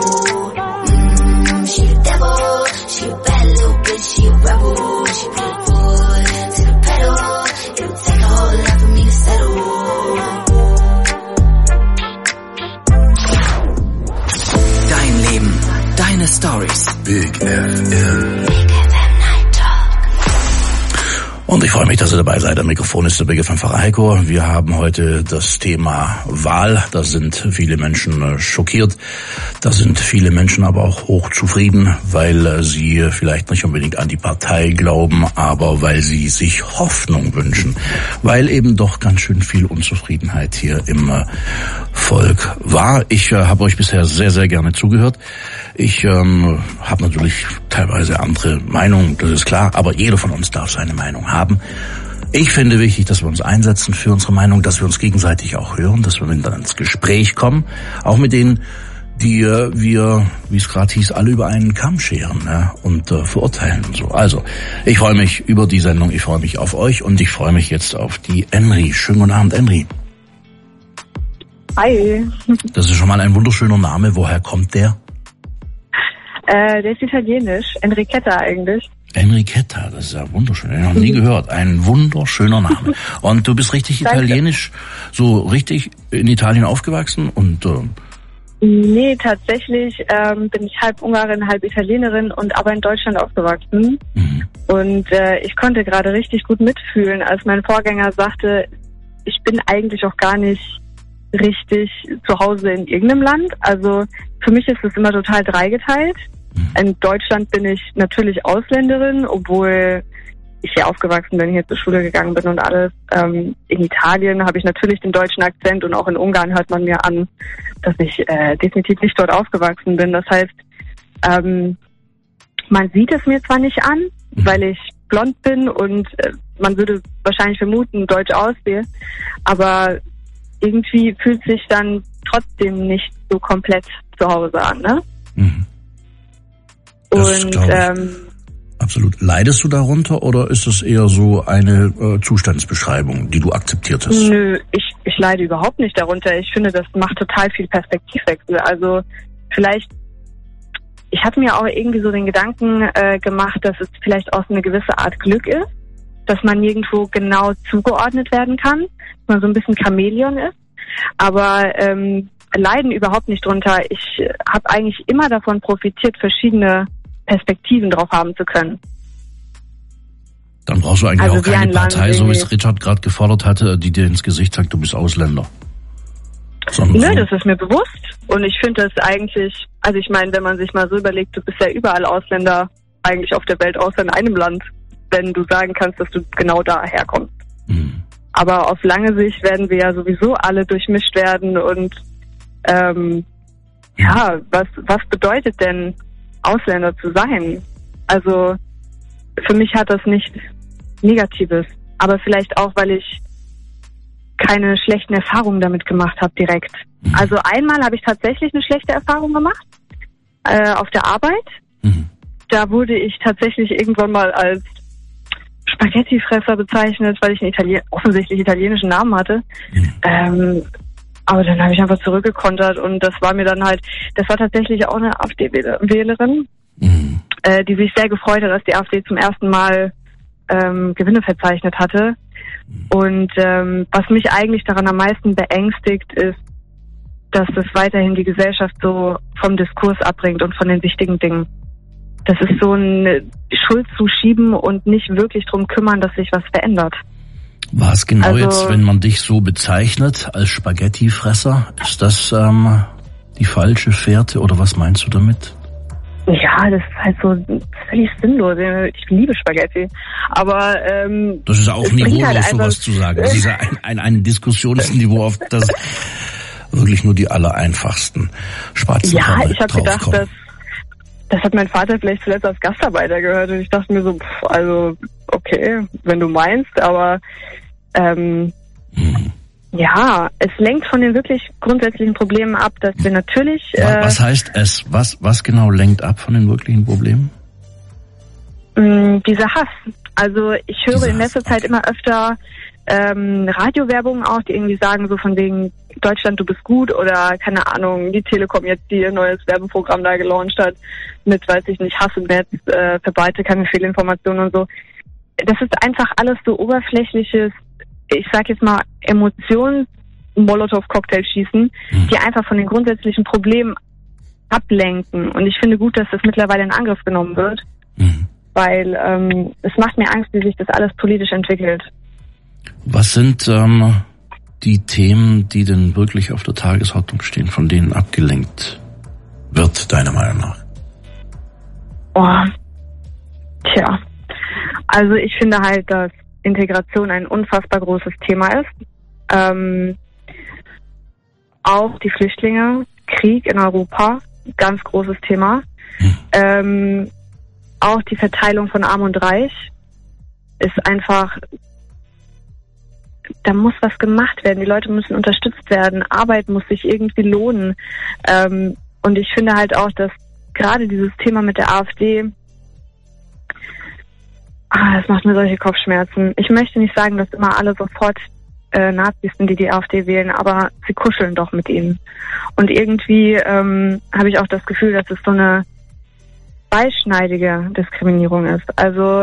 Mmm, she the devil. She a bad little bitch, she a rebel. She put her foot to the pedal. It'll take a whole lot for me to settle. Dein Leben, deine Stories. Big F M. Und ich freue mich, dass ihr dabei seid. Am Mikrofon ist der Big F M-Pfarrer Heiko. Wir haben heute das Thema Wahl. Da sind viele Menschen schockiert. Da sind viele Menschen aber auch hochzufrieden, weil sie vielleicht nicht unbedingt an die Partei glauben, aber weil sie sich Hoffnung wünschen. Weil eben doch ganz schön viel Unzufriedenheit hier im Volk war. Ich äh, habe euch bisher sehr, sehr gerne zugehört. Ich ähm, habe natürlich teilweise andere Meinungen, das ist klar, aber jeder von uns darf seine Meinung haben. Ich finde wichtig, dass wir uns einsetzen für unsere Meinung, dass wir uns gegenseitig auch hören, dass wir miteinander ins Gespräch kommen, auch mit denen, die äh, wir, wie es gerade hieß, alle über einen Kamm scheren, ja, und äh, verurteilen und so. Also, ich freue mich über die Sendung, ich freue mich auf euch und ich freue mich jetzt auf die Enri. Schönen guten Abend, Enri. Hi. Das ist schon mal ein wunderschöner Name. Woher kommt der? Äh, der ist italienisch. Enrichetta eigentlich. Enrichetta, das ist ja wunderschön. Ich habe noch nie gehört. Ein wunderschöner Name. Und du bist richtig italienisch, so richtig in Italien aufgewachsen und... Äh, Nee, tatsächlich ähm, bin ich halb Ungarin, halb Italienerin und aber in Deutschland aufgewachsen. Mhm. Und äh, ich konnte gerade richtig gut mitfühlen, als mein Vorgänger sagte, ich bin eigentlich auch gar nicht richtig zu Hause in irgendeinem Land. Also für mich ist es immer total dreigeteilt. Mhm. In Deutschland bin ich natürlich Ausländerin, obwohl ich hier aufgewachsen bin, hier zur Schule gegangen bin und alles. Ähm, in Italien habe ich natürlich den deutschen Akzent und auch in Ungarn hört man mir an, dass ich äh, definitiv nicht dort aufgewachsen bin. Das heißt, ähm, man sieht es mir zwar nicht an, mhm. weil ich blond bin und äh, man würde wahrscheinlich vermuten, deutsch aussehe, aber irgendwie fühlt sich dann trotzdem nicht so komplett zu Hause an, ne? Mhm. Und ähm, absolut. Leidest du darunter oder ist es eher so eine äh, Zustandsbeschreibung, die du akzeptiert hast? Nö, ich, ich leide überhaupt nicht darunter. Ich finde, das macht total viel Perspektivwechsel. Also vielleicht, ich hatte mir auch irgendwie so den Gedanken äh, gemacht, dass es vielleicht auch so eine gewisse Art Glück ist, dass man nirgendwo genau zugeordnet werden kann, dass man so ein bisschen Chamäleon ist, aber ähm, leiden überhaupt nicht drunter. Ich habe eigentlich immer davon profitiert, verschiedene Perspektiven drauf haben zu können. Dann brauchst du eigentlich Also auch wie keine ein Land Partei, so wie es irgendwie. Richard gerade gefordert hatte, die dir ins Gesicht sagt, du bist Ausländer. Sondern Nö, so- das ist mir bewusst. Und ich finde das eigentlich, also ich meine, wenn man sich mal so überlegt, du bist ja überall Ausländer eigentlich auf der Welt, außer in einem Land, wenn du sagen kannst, dass du genau daher kommst. Mhm. Aber auf lange Sicht werden wir ja sowieso alle durchmischt werden und ähm, ja, was, was bedeutet denn Ausländer zu sein? Also für mich hat das nichts Negatives, aber vielleicht auch, weil ich keine schlechten Erfahrungen damit gemacht habe direkt. Mhm. Also einmal habe ich tatsächlich eine schlechte Erfahrung gemacht äh, auf der Arbeit. Mhm. Da wurde ich tatsächlich irgendwann mal als Spaghettifresser bezeichnet, weil ich einen Italien offensichtlich italienischen Namen hatte. Mhm. Ähm, aber dann habe ich einfach zurückgekontert und das war mir dann halt, das war tatsächlich auch eine AfD-Wählerin, Mhm. äh, die sich sehr gefreut hat, dass die AfD zum ersten Mal ähm, Gewinne verzeichnet hatte. Und ähm, was mich eigentlich daran am meisten beängstigt, ist, dass das weiterhin die Gesellschaft so vom Diskurs abbringt und von den wichtigen Dingen. Das ist so ein Schuld zuschieben und nicht wirklich drum kümmern, dass sich was verändert. Was genau Also- jetzt, wenn man dich so bezeichnet als Spaghettifresser, ist das ähm, die falsche Fährte oder was meinst du damit? Ja, das ist halt so völlig sinnlos. Ich liebe Spaghetti. Aber ähm, Das ist auch es bringt niveaulos, halt einfach- sowas zu sagen. Das ist ja ein, ein, ein Diskussionsniveau, auf das wirklich nur die allereinfachsten Spatzen Ja, ich habe gedacht, draufkommen. dass das hat mein Vater vielleicht zuletzt als Gastarbeiter gehört und ich dachte mir so, pff, also okay, wenn du meinst, aber ähm, Hm. ja, es lenkt von den wirklich grundsätzlichen Problemen ab, dass wir natürlich Wa- äh, Was heißt es? Was, was genau lenkt ab von den wirklichen Problemen? mh, dieser Hass. Also ich höre Dieser in letzter Hass, Zeit okay. immer öfter ähm, Radiowerbungen auch, die irgendwie sagen so von wegen Deutschland, du bist gut oder keine Ahnung, die Telekom jetzt, die ihr neues Werbeprogramm da gelauncht hat mit, weiß ich nicht, Hass im Netz, äh, verbreite keine Fehlinformationen und so. Das ist einfach alles so oberflächliches, ich sag jetzt mal Emotions Molotow-Cocktail schießen, die einfach von den grundsätzlichen Problemen ablenken. Und ich finde gut, dass das mittlerweile in Angriff genommen wird, Mhm. weil ähm, es macht mir Angst, wie sich das alles politisch entwickelt. Was sind ähm, die Themen, die denn wirklich auf der Tagesordnung stehen, von denen abgelenkt wird, deiner Meinung nach? Oh, tja. Also ich finde halt, dass Integration ein unfassbar großes Thema ist. Ähm, auch die Flüchtlinge, Krieg in Europa, ganz großes Thema. Hm. Ähm, auch die Verteilung von Arm und Reich ist einfach, da muss was gemacht werden. Die Leute müssen unterstützt werden. Arbeit muss sich irgendwie lohnen. Ähm, und ich finde halt auch, dass gerade dieses Thema mit der AfD, ah, das macht mir solche Kopfschmerzen. Ich möchte nicht sagen, dass immer alle sofort äh, Nazis sind, die die AfD wählen, aber sie kuscheln doch mit ihnen. Und irgendwie ähm, habe ich auch das Gefühl, dass es so eine beischneidige Diskriminierung ist. Also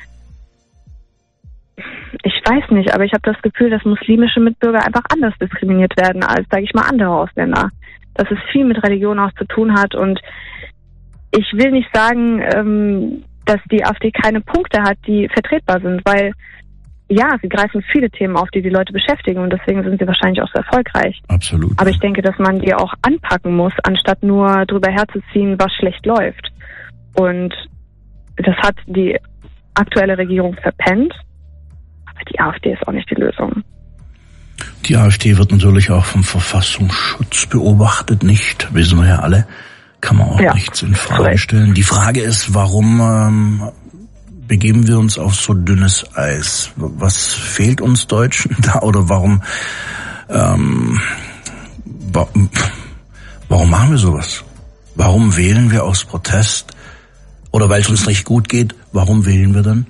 ich weiß nicht, aber ich habe das Gefühl, dass muslimische Mitbürger einfach anders diskriminiert werden als, sage ich mal, andere Ausländer. Dass es viel mit Religion auch zu tun hat und ich will nicht sagen, ähm, dass die AfD keine Punkte hat, die vertretbar sind, weil ja, sie greifen viele Themen auf, die die Leute beschäftigen und deswegen sind sie wahrscheinlich auch so erfolgreich. Absolut. Aber ich denke, dass man die auch anpacken muss, anstatt nur drüber herzuziehen, was schlecht läuft. Und das hat die aktuelle Regierung verpennt, aber die AfD ist auch nicht die Lösung. Die AfD wird natürlich auch vom Verfassungsschutz beobachtet, nicht? Wissen wir ja alle. Kann man auch Ja, nichts in Frage korrekt. stellen. Die Frage ist, warum ähm, begeben wir uns auf so dünnes Eis? Was fehlt uns Deutschen da oder warum ähm, wa warum machen wir sowas? Warum wählen wir aus Protest? Oder weil es uns nicht gut geht, warum wählen wir dann?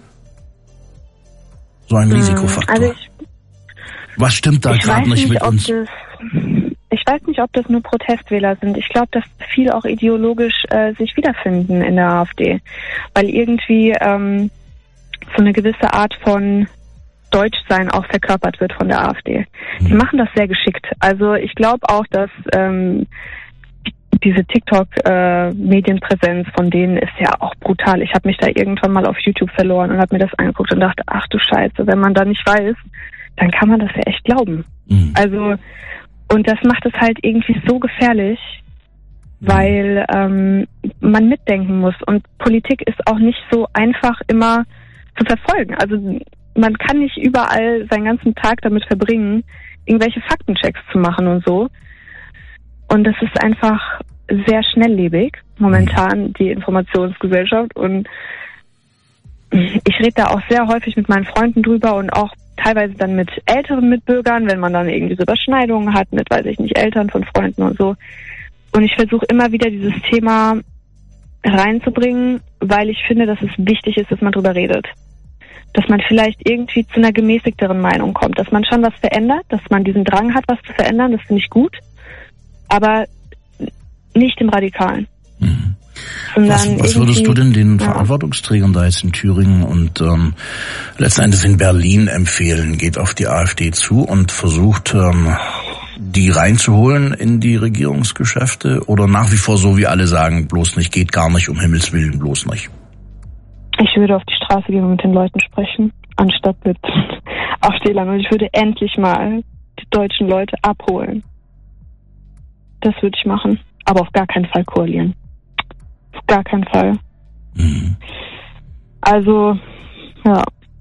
So ein Risikofaktor. Also ich, Was stimmt da ich gerade weiß nicht nicht, mit ob uns? das, ich weiß nicht, ob das nur Protestwähler sind. Ich glaube, dass viele auch ideologisch äh, sich wiederfinden in der AfD. Weil irgendwie, ähm, so eine gewisse Art von Deutschsein auch verkörpert wird von der AfD. Die machen das sehr geschickt. Also ich glaube auch, dass ähm, diese TikTok-Medienpräsenz äh, von denen ist ja auch brutal. Ich habe mich da irgendwann mal auf YouTube verloren und habe mir das angeguckt und dachte, ach du Scheiße, wenn man da nicht weiß, dann kann man das ja echt glauben. Mhm. Also, und das macht es halt irgendwie so gefährlich, mhm. weil ähm, man mitdenken muss. Und Politik ist auch nicht so einfach immer zu verfolgen. Also man kann nicht überall seinen ganzen Tag damit verbringen, irgendwelche Faktenchecks zu machen und so. Und das ist einfach sehr schnelllebig, momentan, die Informationsgesellschaft. Und ich rede da auch sehr häufig mit meinen Freunden drüber und auch teilweise dann mit älteren Mitbürgern, wenn man dann irgendwie so Überschneidungen hat mit, weiß ich nicht, Eltern von Freunden und so. Und ich versuche immer wieder dieses Thema reinzubringen, weil ich finde, dass es wichtig ist, dass man drüber redet. Dass man vielleicht irgendwie zu einer gemäßigteren Meinung kommt, dass man schon was verändert, dass man diesen Drang hat, was zu verändern, das finde ich gut, aber nicht im Radikalen. Mhm. Was, was würdest du denn den ja. Verantwortungsträgern da jetzt in Thüringen und ähm, letzten Endes in Berlin empfehlen? Geht auf die AfD zu und versucht, ähm, die reinzuholen in die Regierungsgeschäfte oder nach wie vor so, wie alle sagen, bloß nicht, geht gar nicht, um Himmels Willen, bloß nicht? Ich würde auf die Straße gehen und mit den Leuten sprechen, anstatt mit Aufstehlern. Und ich würde endlich mal die deutschen Leute abholen. Das würde ich machen. Aber auf gar keinen Fall koalieren. Auf gar keinen Fall. Mhm. Also, ja.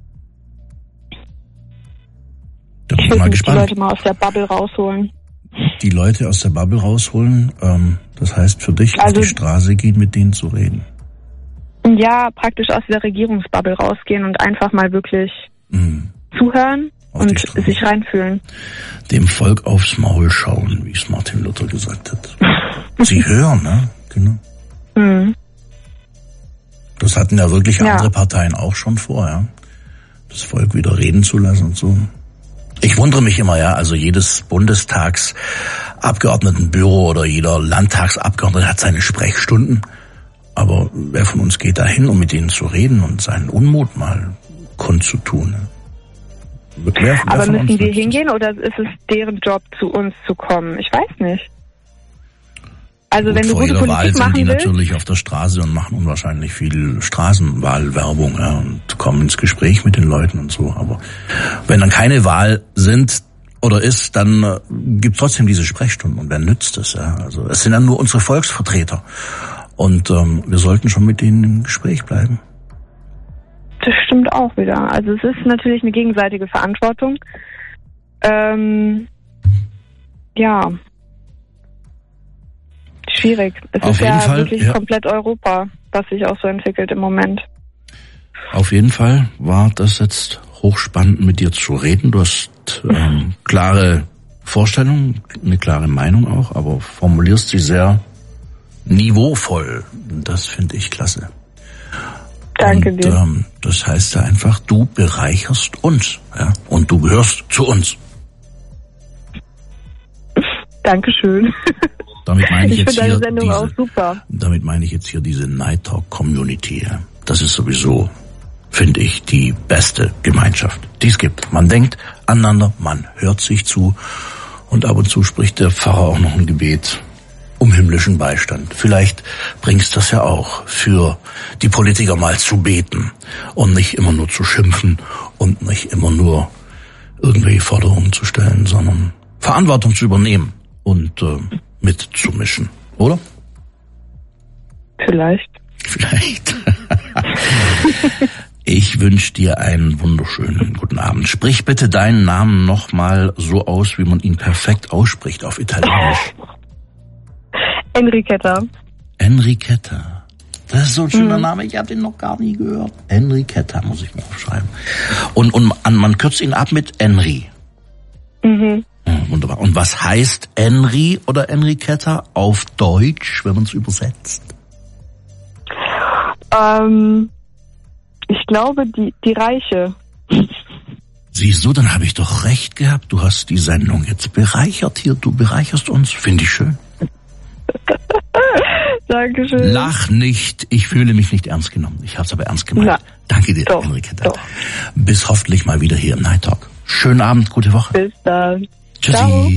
Da bin ich ich mal würde gespannt. Die Leute mal aus der Bubble rausholen. Die Leute aus der Bubble rausholen, ähm, das heißt für dich also, auf die Straße gehen, mit denen zu reden. Ja, praktisch aus der Regierungsbubble rausgehen und einfach mal wirklich mhm. zuhören auf und sich reinfühlen. Dem Volk aufs Maul schauen, wie es Martin Luther gesagt hat. Sie hören, ne? Genau. Mhm. Das hatten ja wirklich ja. andere Parteien auch schon vor, ja. Das Volk wieder reden zu lassen und so. Ich wundere mich immer, ja, also jedes Bundestagsabgeordnetenbüro oder jeder Landtagsabgeordnete hat seine Sprechstunden. Aber wer von uns geht da hin, um mit denen zu reden und seinen Unmut mal kundzutun? Wer, wer Aber müssen wir hingehen oder ist es deren Job, zu uns zu kommen? Ich weiß nicht. Also Gut, wenn du vor gute jeder Politik Wahl sind machen die willst, natürlich auf der Straße und machen unwahrscheinlich viel Straßenwahlwerbung, ja, und kommen ins Gespräch mit den Leuten und so. Aber wenn dann keine Wahl sind oder ist, dann äh, gibt es trotzdem diese Sprechstunden. Und wer nützt es? Ja? Also es sind dann nur unsere Volksvertreter. Und ähm, wir sollten schon mit denen im Gespräch bleiben. Das stimmt auch wieder. Also es ist natürlich eine gegenseitige Verantwortung. Ähm, ja. Schwierig. Es Auf ist jeden ja Fall, wirklich ja. komplett Europa, was sich auch so entwickelt im Moment. Auf jeden Fall war das jetzt hochspannend, mit dir zu reden. Du hast ähm, klare Vorstellungen, eine klare Meinung auch, aber formulierst sie sehr niveauvoll. Das finde ich klasse. Danke und, dir. Ähm, das heißt ja einfach, du bereicherst uns, ja, und du gehörst zu uns. Dankeschön. Damit meine ich, ich jetzt finde hier deine Sendung diese, auch super. Damit meine ich jetzt hier diese Night Talk Community. Ja. Das ist sowieso, finde ich, die beste Gemeinschaft, die es gibt. Man denkt aneinander, man hört sich zu und ab und zu spricht der Pfarrer auch noch ein Gebet um himmlischen Beistand. Vielleicht bringst das ja auch für die Politiker mal zu beten und nicht immer nur zu schimpfen und nicht immer nur irgendwelche Forderungen zu stellen, sondern Verantwortung zu übernehmen und äh, mitzumischen, oder? Vielleicht. Vielleicht. Ich wünsche dir einen wunderschönen guten Abend. Sprich bitte deinen Namen nochmal so aus, wie man ihn perfekt ausspricht auf Italienisch. Enriqueta. Enriqueta. Das ist so ein schöner mhm. Name, ich habe den noch gar nie gehört. Enriqueta muss ich mir aufschreiben. Und, und man kürzt ihn ab mit Enri. Mhm. Ja, wunderbar. Und was heißt Enri oder Enriqueta auf Deutsch, wenn man es übersetzt? Ähm, ich glaube, die, die Reiche. Siehst du, dann habe ich doch recht gehabt. Du hast die Sendung jetzt bereichert hier. Du bereicherst uns. Finde ich schön. Dankeschön. Lach nicht. Ich fühle mich nicht ernst genommen. Ich habe es aber ernst gemeint. Danke dir, Doch, Enriqueta. doch. Bis hoffentlich mal wieder hier im Night Talk. Schönen Abend, gute Woche. Bis dann. Tschüssi. Ciao.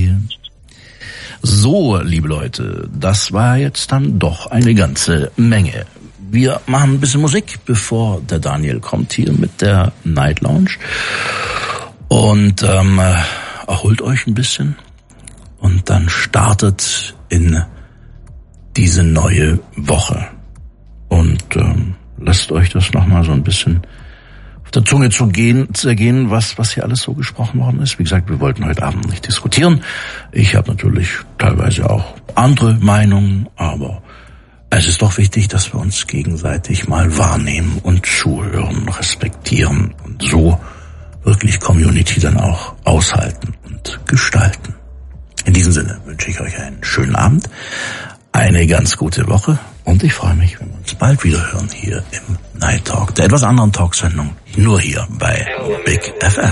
So, liebe Leute, das war jetzt dann doch eine ganze Menge. Wir machen ein bisschen Musik, bevor der Daniel kommt hier mit der Night Lounge. Und ähm, erholt euch ein bisschen und dann startet in diese neue Woche. Und ähm, lasst euch das nochmal so ein bisschen auf der Zunge zu gehen, zergehen, was, was hier alles so gesprochen worden ist. Wie gesagt, wir wollten heute Abend nicht diskutieren. Ich habe natürlich teilweise auch andere Meinungen, aber es ist doch wichtig, dass wir uns gegenseitig mal wahrnehmen und zuhören, respektieren und so wirklich Community dann auch aushalten und gestalten. In diesem Sinne wünsche ich euch einen schönen Abend, eine ganz gute Woche und ich freue mich, wenn wir uns bald wieder hören hier im Night Talk, der etwas anderen Talksendung, nur hier bei Big F M.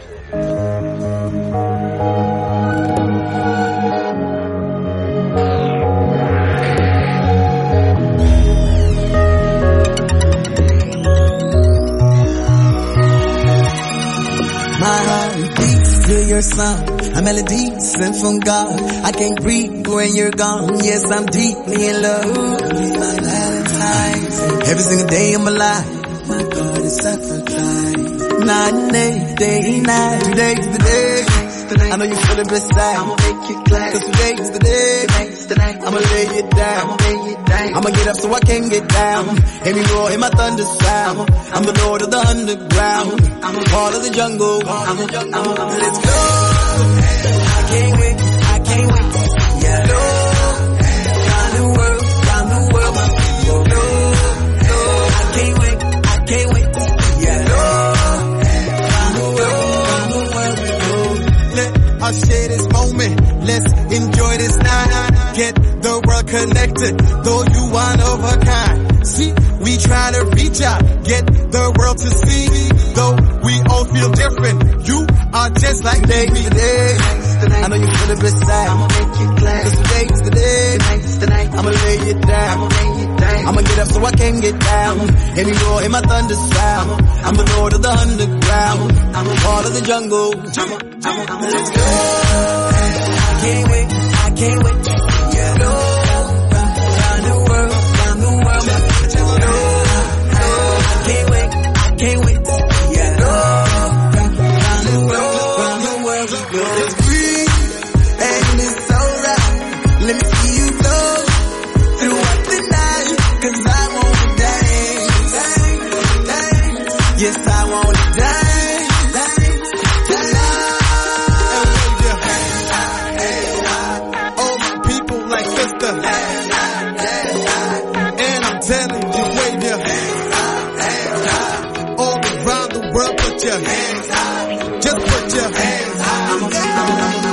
My heart beats to your song. A melody sent from God. I can't breathe when you're gone. Yes, I'm deeply in love. My Valentine's. Every single day of my life, my God is sacrificed. Night and day, day and night. Today's the day. I know you feel it beside. I'ma make it glad. Cause today's the day. I'ma lay it down. I'ma lay it down. I'ma get up so I can get down. Hear me roar, hear my thunder sound. I'm the Lord of the underground. I'm a part of the jungle. I'm a, I'm a, I'm a, let's go. I can't wait. I can't wait. Yeah, no. Round the world, round the world, my people. No, no. I can't wait. I can't wait. Yeah, no. Round the world, round the world, no. Let us share this moment. Let's enjoy this night. Get the world connected, though you one of a kind. See, we try to reach out, get the world to see. Though we all feel different, you are just like me. Today's the day, I know you feel it beside. I'ma make it glad. Cause today's the day, I'ma lay it down. I'ma get up so I can get down. Hear me roar, hear my thunder sound. I'm the Lord of the underground. I'm a part of the jungle. Let's go. I can't wait, I can't wait. Yeah, no. Round the world, round the world. No, no. I can't wait, I can't wait. Yeah, no. Round the world, round the world. It's free and it's alright. Let me see you go throughout the night. Cause I wanna dance. Yes, I wanna dance. And I'm telling you, wave your hands up. All around the world, put your hands up. Just put your hands up.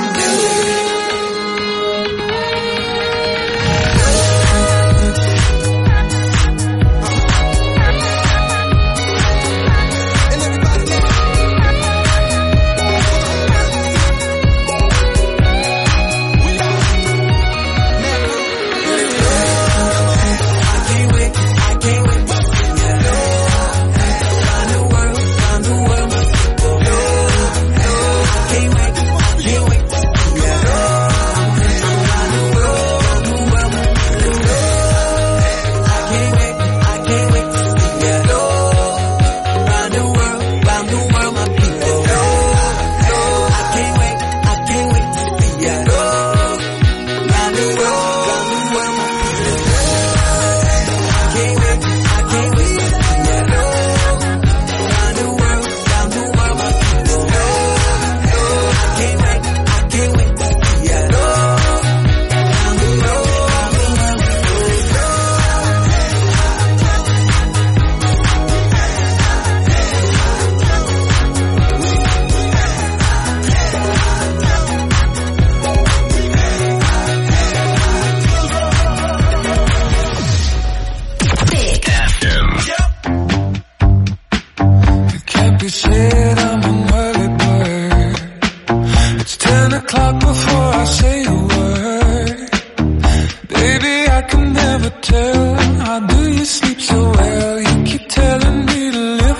How do you sleep so well? You keep telling me to live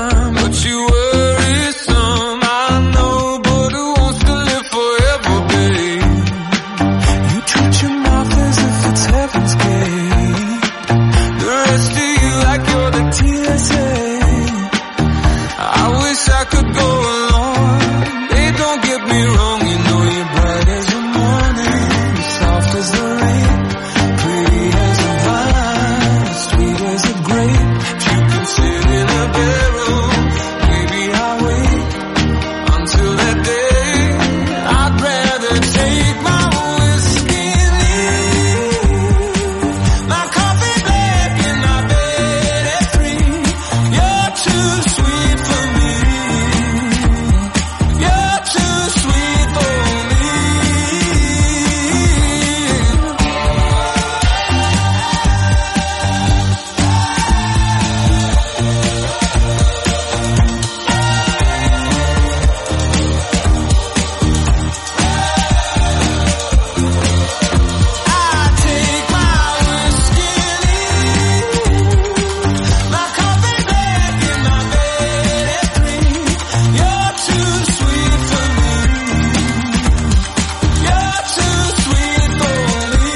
time, but you worry some. I know, but who wants to live forever, babe? You treat your mouth as if it's heaven's gate. The rest of you like you're the T S A. I wish I could go along. Hey, don't get me wrong, you know you're bright as the morning, soft as the rain, pretty as a vine, sweet as a grape. If you could sit in a barrel, maybe I'll wait until that day. I'd rather take my whiskey and leave my coffee black and my bed at three. You're too sweet for me. You're too sweet for me. I take my whiskey and leave my coffee black and my bed at three. You're too sweet for me. You're too sweet for me.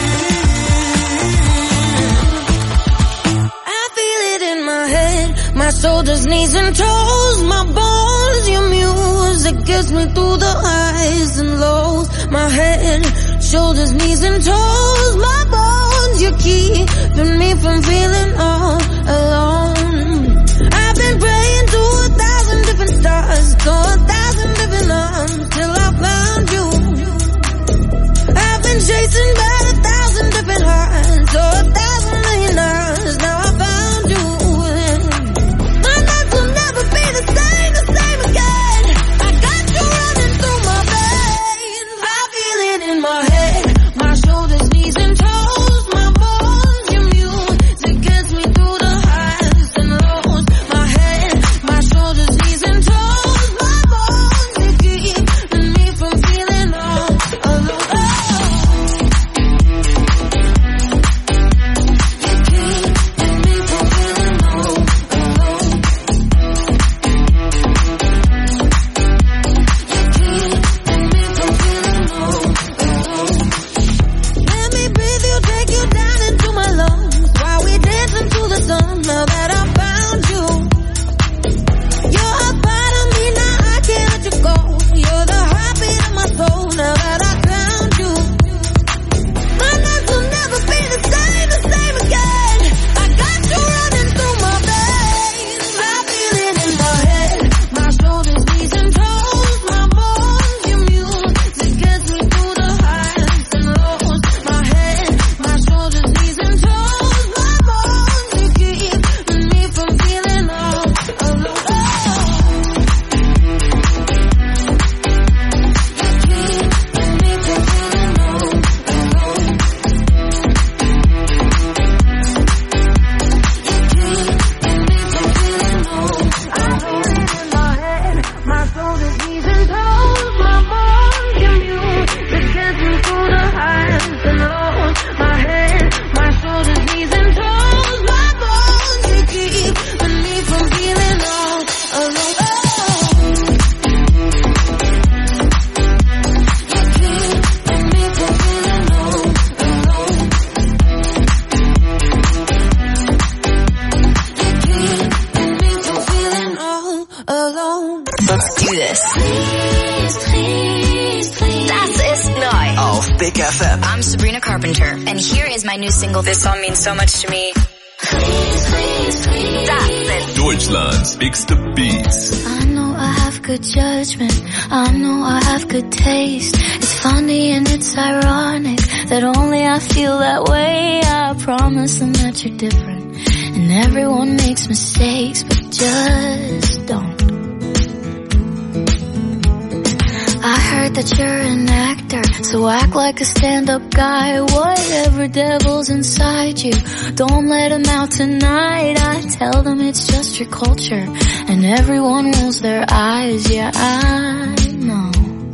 I feel it in my head, my shoulders, knees and toes, my bones, your music gets me through the highs and lows. My head, shoulders, knees and toes, my bones, you're keeping me from feeling all alone. I've been praying to a thousand different stars, to a thousand different arms, till I found you. I've been chasing by a thousand different hearts, to a thousand million hours, now I found you. My nights will never be the same, the same again. I got you running through my veins. I feel it in my head, my shoulders, knees and toes, my bones, your music gets me through the highs and lows. My head, my shoulders, knees and toes, my bones, you keeping me from feeling all alone. Let me breathe you, take you down into my lungs, while we dance into the sun, now that I found you. You're a part of me, now I can't let you go. You're the heartbeat of my soul, now that I found you. My nights will never be the same, the same again. I got you running through my veins. I feel it in my head, my shoulders, knees and toes, my bones, your music gets me through the highs and lows. My head, my shoulders, knees and toes, my bones, you keeping me from feeling all alone. My shoulders, knees and toes, my bones, your music gets me through the highs and lows. My head, my shoulders, knees and toes, my bones, you keeping me from feeling all alone. You keeping me from feeling all alone. You keeping me from feeling all alone. Let's do this. Please, please, please. Das ist neu. Auf Big F M. I'm Sabrina Carpenter, and here is my new single. This song means so much to me. Please, please, please. Das ist Deutschlands bigste Beats. I know I have good judgment, I know I have good taste. It's funny and it's ironic that only I feel that way. I promise them that you're different, and everyone makes mistakes, but just don't. I heard that you're an actor, so act like a stand-up guy. Whatever devil's inside you, don't let him out tonight. I tell them it's just your culture, and everyone rolls their eyes. Yeah, I know.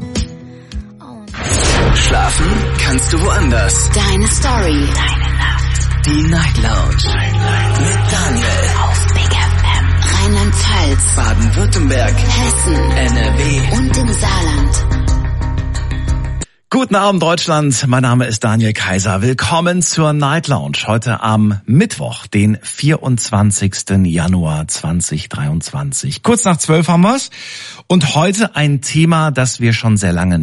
Schlafen kannst du woanders. Deine Story. Deine Nacht. Die Night Lounge. Night Lounge. Mit Daniel. Auf Big F M. Rheinland Rheinland-Pfalz, Baden-Württemberg, Hessen, N R W und im Saarland. Guten Abend Deutschland, mein Name ist Daniel Kaiser. Willkommen zur Night Lounge. Heute am Mittwoch, den vierundzwanzigsten Januar zweitausenddreiundzwanzig. Kurz nach zwölf haben wir's. Und heute ein Thema, das wir schon sehr lange